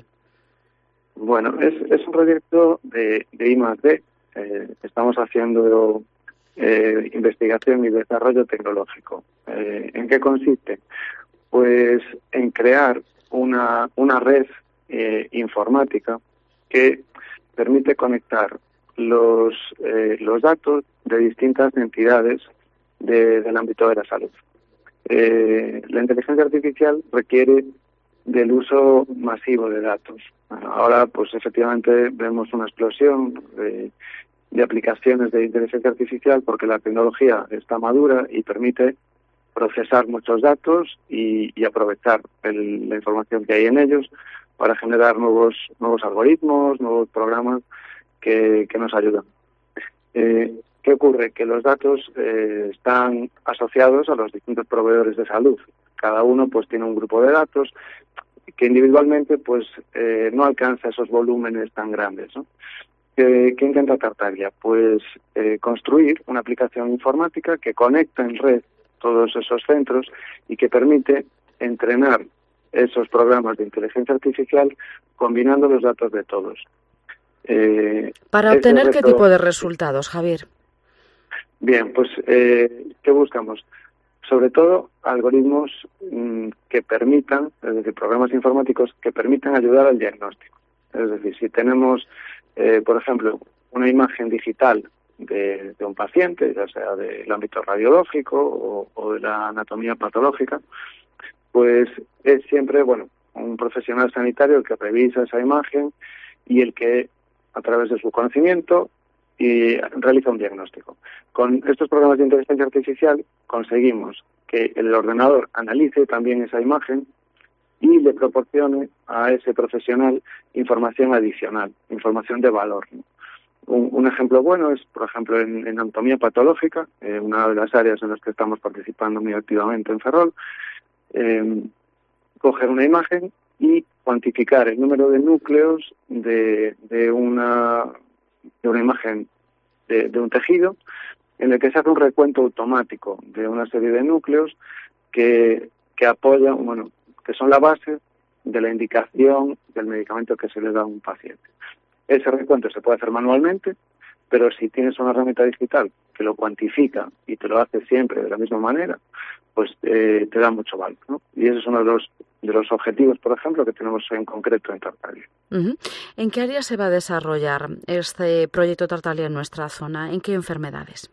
Bueno, es, es un proyecto de, de I más D. Eh, estamos haciendo eh, investigación y desarrollo tecnológico. Eh, ¿En qué consiste? Pues en crear una, una red eh, informática que permite conectar los, eh, los datos de distintas entidades de, del ámbito de la salud. Eh, la inteligencia artificial requiere del uso masivo de datos. Bueno, ahora, pues efectivamente vemos una explosión de, de aplicaciones de inteligencia artificial porque la tecnología está madura y permite procesar muchos datos y, y aprovechar el, la información que hay en ellos para generar nuevos nuevos algoritmos, nuevos programas que, que nos ayudan. Eh, ¿Qué ocurre? Que los datos eh, están asociados a los distintos proveedores de salud. Cada uno pues tiene un grupo de datos que individualmente pues eh, no alcanza esos volúmenes tan grandes, ¿no? ¿Qué, qué intenta Tartaglia? Pues eh, construir una aplicación informática que conecta en red todos esos centros y que permite entrenar esos programas de inteligencia artificial combinando los datos de todos. Eh, ¿Para obtener reto... qué tipo de resultados, Javier? Bien, pues, eh, ¿qué buscamos? Sobre todo, algoritmos mmm, que permitan, es decir, programas informáticos que permitan ayudar al diagnóstico. Es decir, si tenemos, eh, por ejemplo, una imagen digital de, de un paciente, ya sea del ámbito radiológico o, o de la anatomía patológica, pues es siempre, bueno, un profesional sanitario el que revisa esa imagen y el que, a través de su conocimiento, y realiza un diagnóstico. Con estos programas de inteligencia artificial conseguimos que el ordenador analice también esa imagen y le proporcione a ese profesional información adicional, información de valor, ¿no? Un, un ejemplo bueno es, por ejemplo, en, en anatomía patológica, eh, una de las áreas en las que estamos participando muy activamente en Ferrol, eh, coger una imagen y cuantificar el número de núcleos de, de una de una imagen de, de un tejido, en el que se hace un recuento automático de una serie de núcleos que, que apoyan, bueno, que son la base de la indicación del medicamento que se le da a un paciente. Ese recuento se puede hacer manualmente, pero si tienes una herramienta digital que lo cuantifica y te lo hace siempre de la misma manera, pues eh, te da mucho valor, ¿no? Y ese es uno de los de los objetivos, por ejemplo, que tenemos en concreto en Tartaglia. Uh-huh. ¿En qué área se va a desarrollar este proyecto Tartaglia en nuestra zona? ¿En qué enfermedades?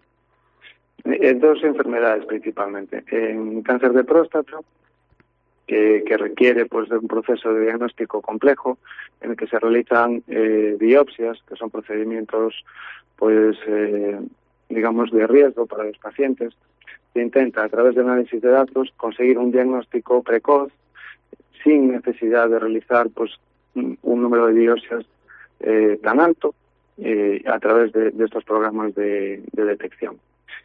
En dos enfermedades principalmente. En cáncer de próstata, que, que requiere pues de un proceso de diagnóstico complejo, en el que se realizan eh, biopsias, que son procedimientos, pues, eh, digamos, de riesgo para los pacientes. Se intenta, a través de análisis de datos, conseguir un diagnóstico precoz sin necesidad de realizar pues un número de biopsias eh, tan alto eh, a través de, de estos programas de, de detección.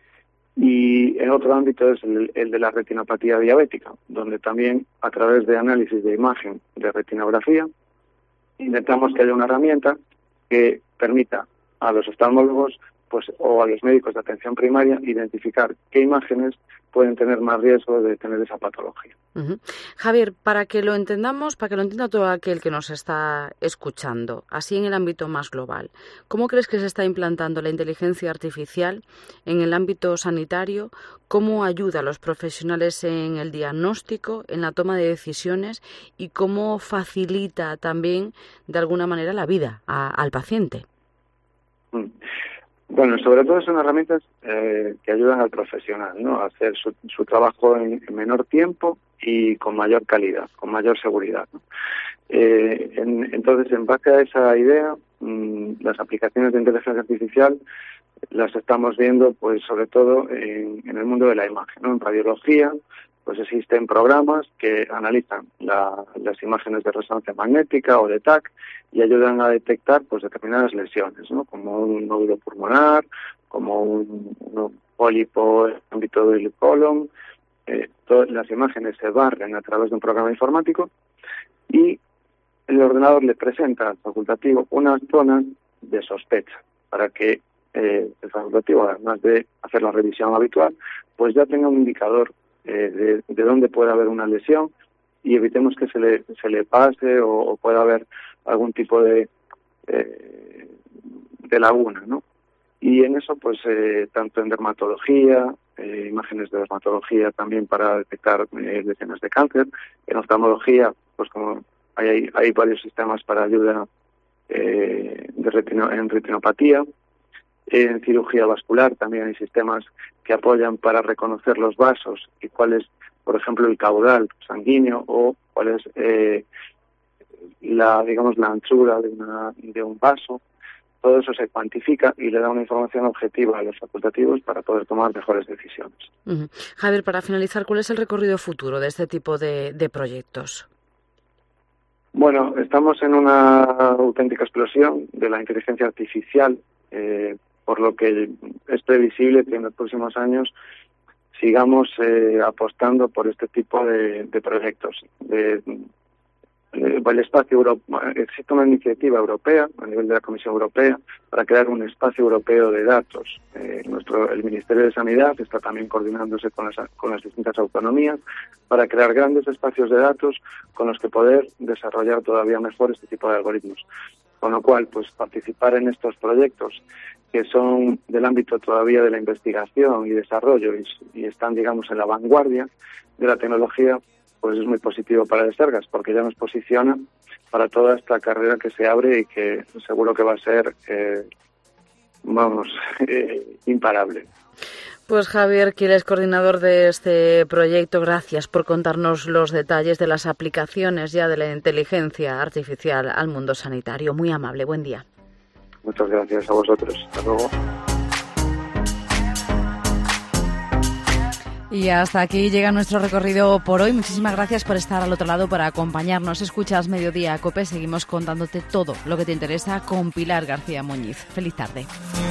Y en otro ámbito es el, el de la retinopatía diabética, donde también a través de análisis de imagen de retinografía intentamos que haya una herramienta que permita a los oftalmólogos pues o a los médicos de atención primaria identificar qué imágenes pueden tener más riesgo de tener esa patología. Uh-huh. Javier, para que lo entendamos, para que lo entienda todo aquel que nos está escuchando, así en el ámbito más global, ¿cómo crees que se está implantando la inteligencia artificial en el ámbito sanitario? ¿Cómo ayuda a los profesionales en el diagnóstico, en la toma de decisiones y cómo facilita también de alguna manera la vida a, al paciente? Mm. Bueno, sobre todo son herramientas eh, que ayudan al profesional, ¿no?, a hacer su, su trabajo en, en menor tiempo y con mayor calidad, con mayor seguridad, ¿no? Eh, en, entonces, en base a esa idea, mmm, las aplicaciones de inteligencia artificial las estamos viendo, pues, sobre todo en, en el mundo de la imagen, ¿no? En radiología, pues existen programas que analizan la, las imágenes de resonancia magnética o de T A C y ayudan a detectar pues determinadas lesiones, ¿no?, como un nódulo pulmonar, como un, un pólipo en el ámbito del colon. Eh, todas las imágenes se barren a través de un programa informático y el ordenador le presenta al facultativo unas zonas de sospecha para que eh, el facultativo, además de hacer la revisión habitual, pues ya tenga un indicador eh, de, de dónde puede haber una lesión y evitemos que se le, se le pase o, o pueda haber algún tipo de, eh, de laguna, ¿no? Y en eso, pues, eh, tanto en dermatología, eh, imágenes de dermatología también para detectar eh, lesiones de cáncer, en oftalmología, pues como hay, hay, hay varios sistemas para ayuda eh, de retino, en retinopatía, en cirugía vascular también hay sistemas que apoyan para reconocer los vasos y cuál es, por ejemplo, el caudal sanguíneo o cuál es eh, la, digamos, la anchura de, una, de un vaso. Todo eso se cuantifica y le da una información objetiva a los facultativos para poder tomar mejores decisiones. Uh-huh. Javier, para finalizar, ¿cuál es el recorrido futuro de este tipo de, de proyectos? Bueno, estamos en una auténtica explosión de la inteligencia artificial, eh, por lo que es previsible que en los próximos años sigamos eh, apostando por este tipo de, de proyectos. De, el espacio Euro, existe una iniciativa europea a nivel de la Comisión Europea para crear un espacio europeo de datos. Eh, nuestro el Ministerio de Sanidad está también coordinándose con las, con las distintas autonomías para crear grandes espacios de datos con los que poder desarrollar todavía mejor este tipo de algoritmos. Con lo cual, pues participar en estos proyectos que son del ámbito todavía de la investigación y desarrollo y, y están, digamos, en la vanguardia de la tecnología, pues es muy positivo para el Sergas, porque ya nos posiciona para toda esta carrera que se abre y que seguro que va a ser, eh, vamos, eh, imparable. Pues Javier Quiles, coordinador de este proyecto, gracias por contarnos los detalles de las aplicaciones ya de la inteligencia artificial al mundo sanitario. Muy amable, buen día. Muchas gracias a vosotros. Hasta luego. Y hasta aquí llega nuestro recorrido por hoy. Muchísimas gracias por estar al otro lado, por acompañarnos. Escuchas Mediodía Cope. Seguimos contándote todo lo que te interesa con Pilar García Muñiz. Feliz tarde.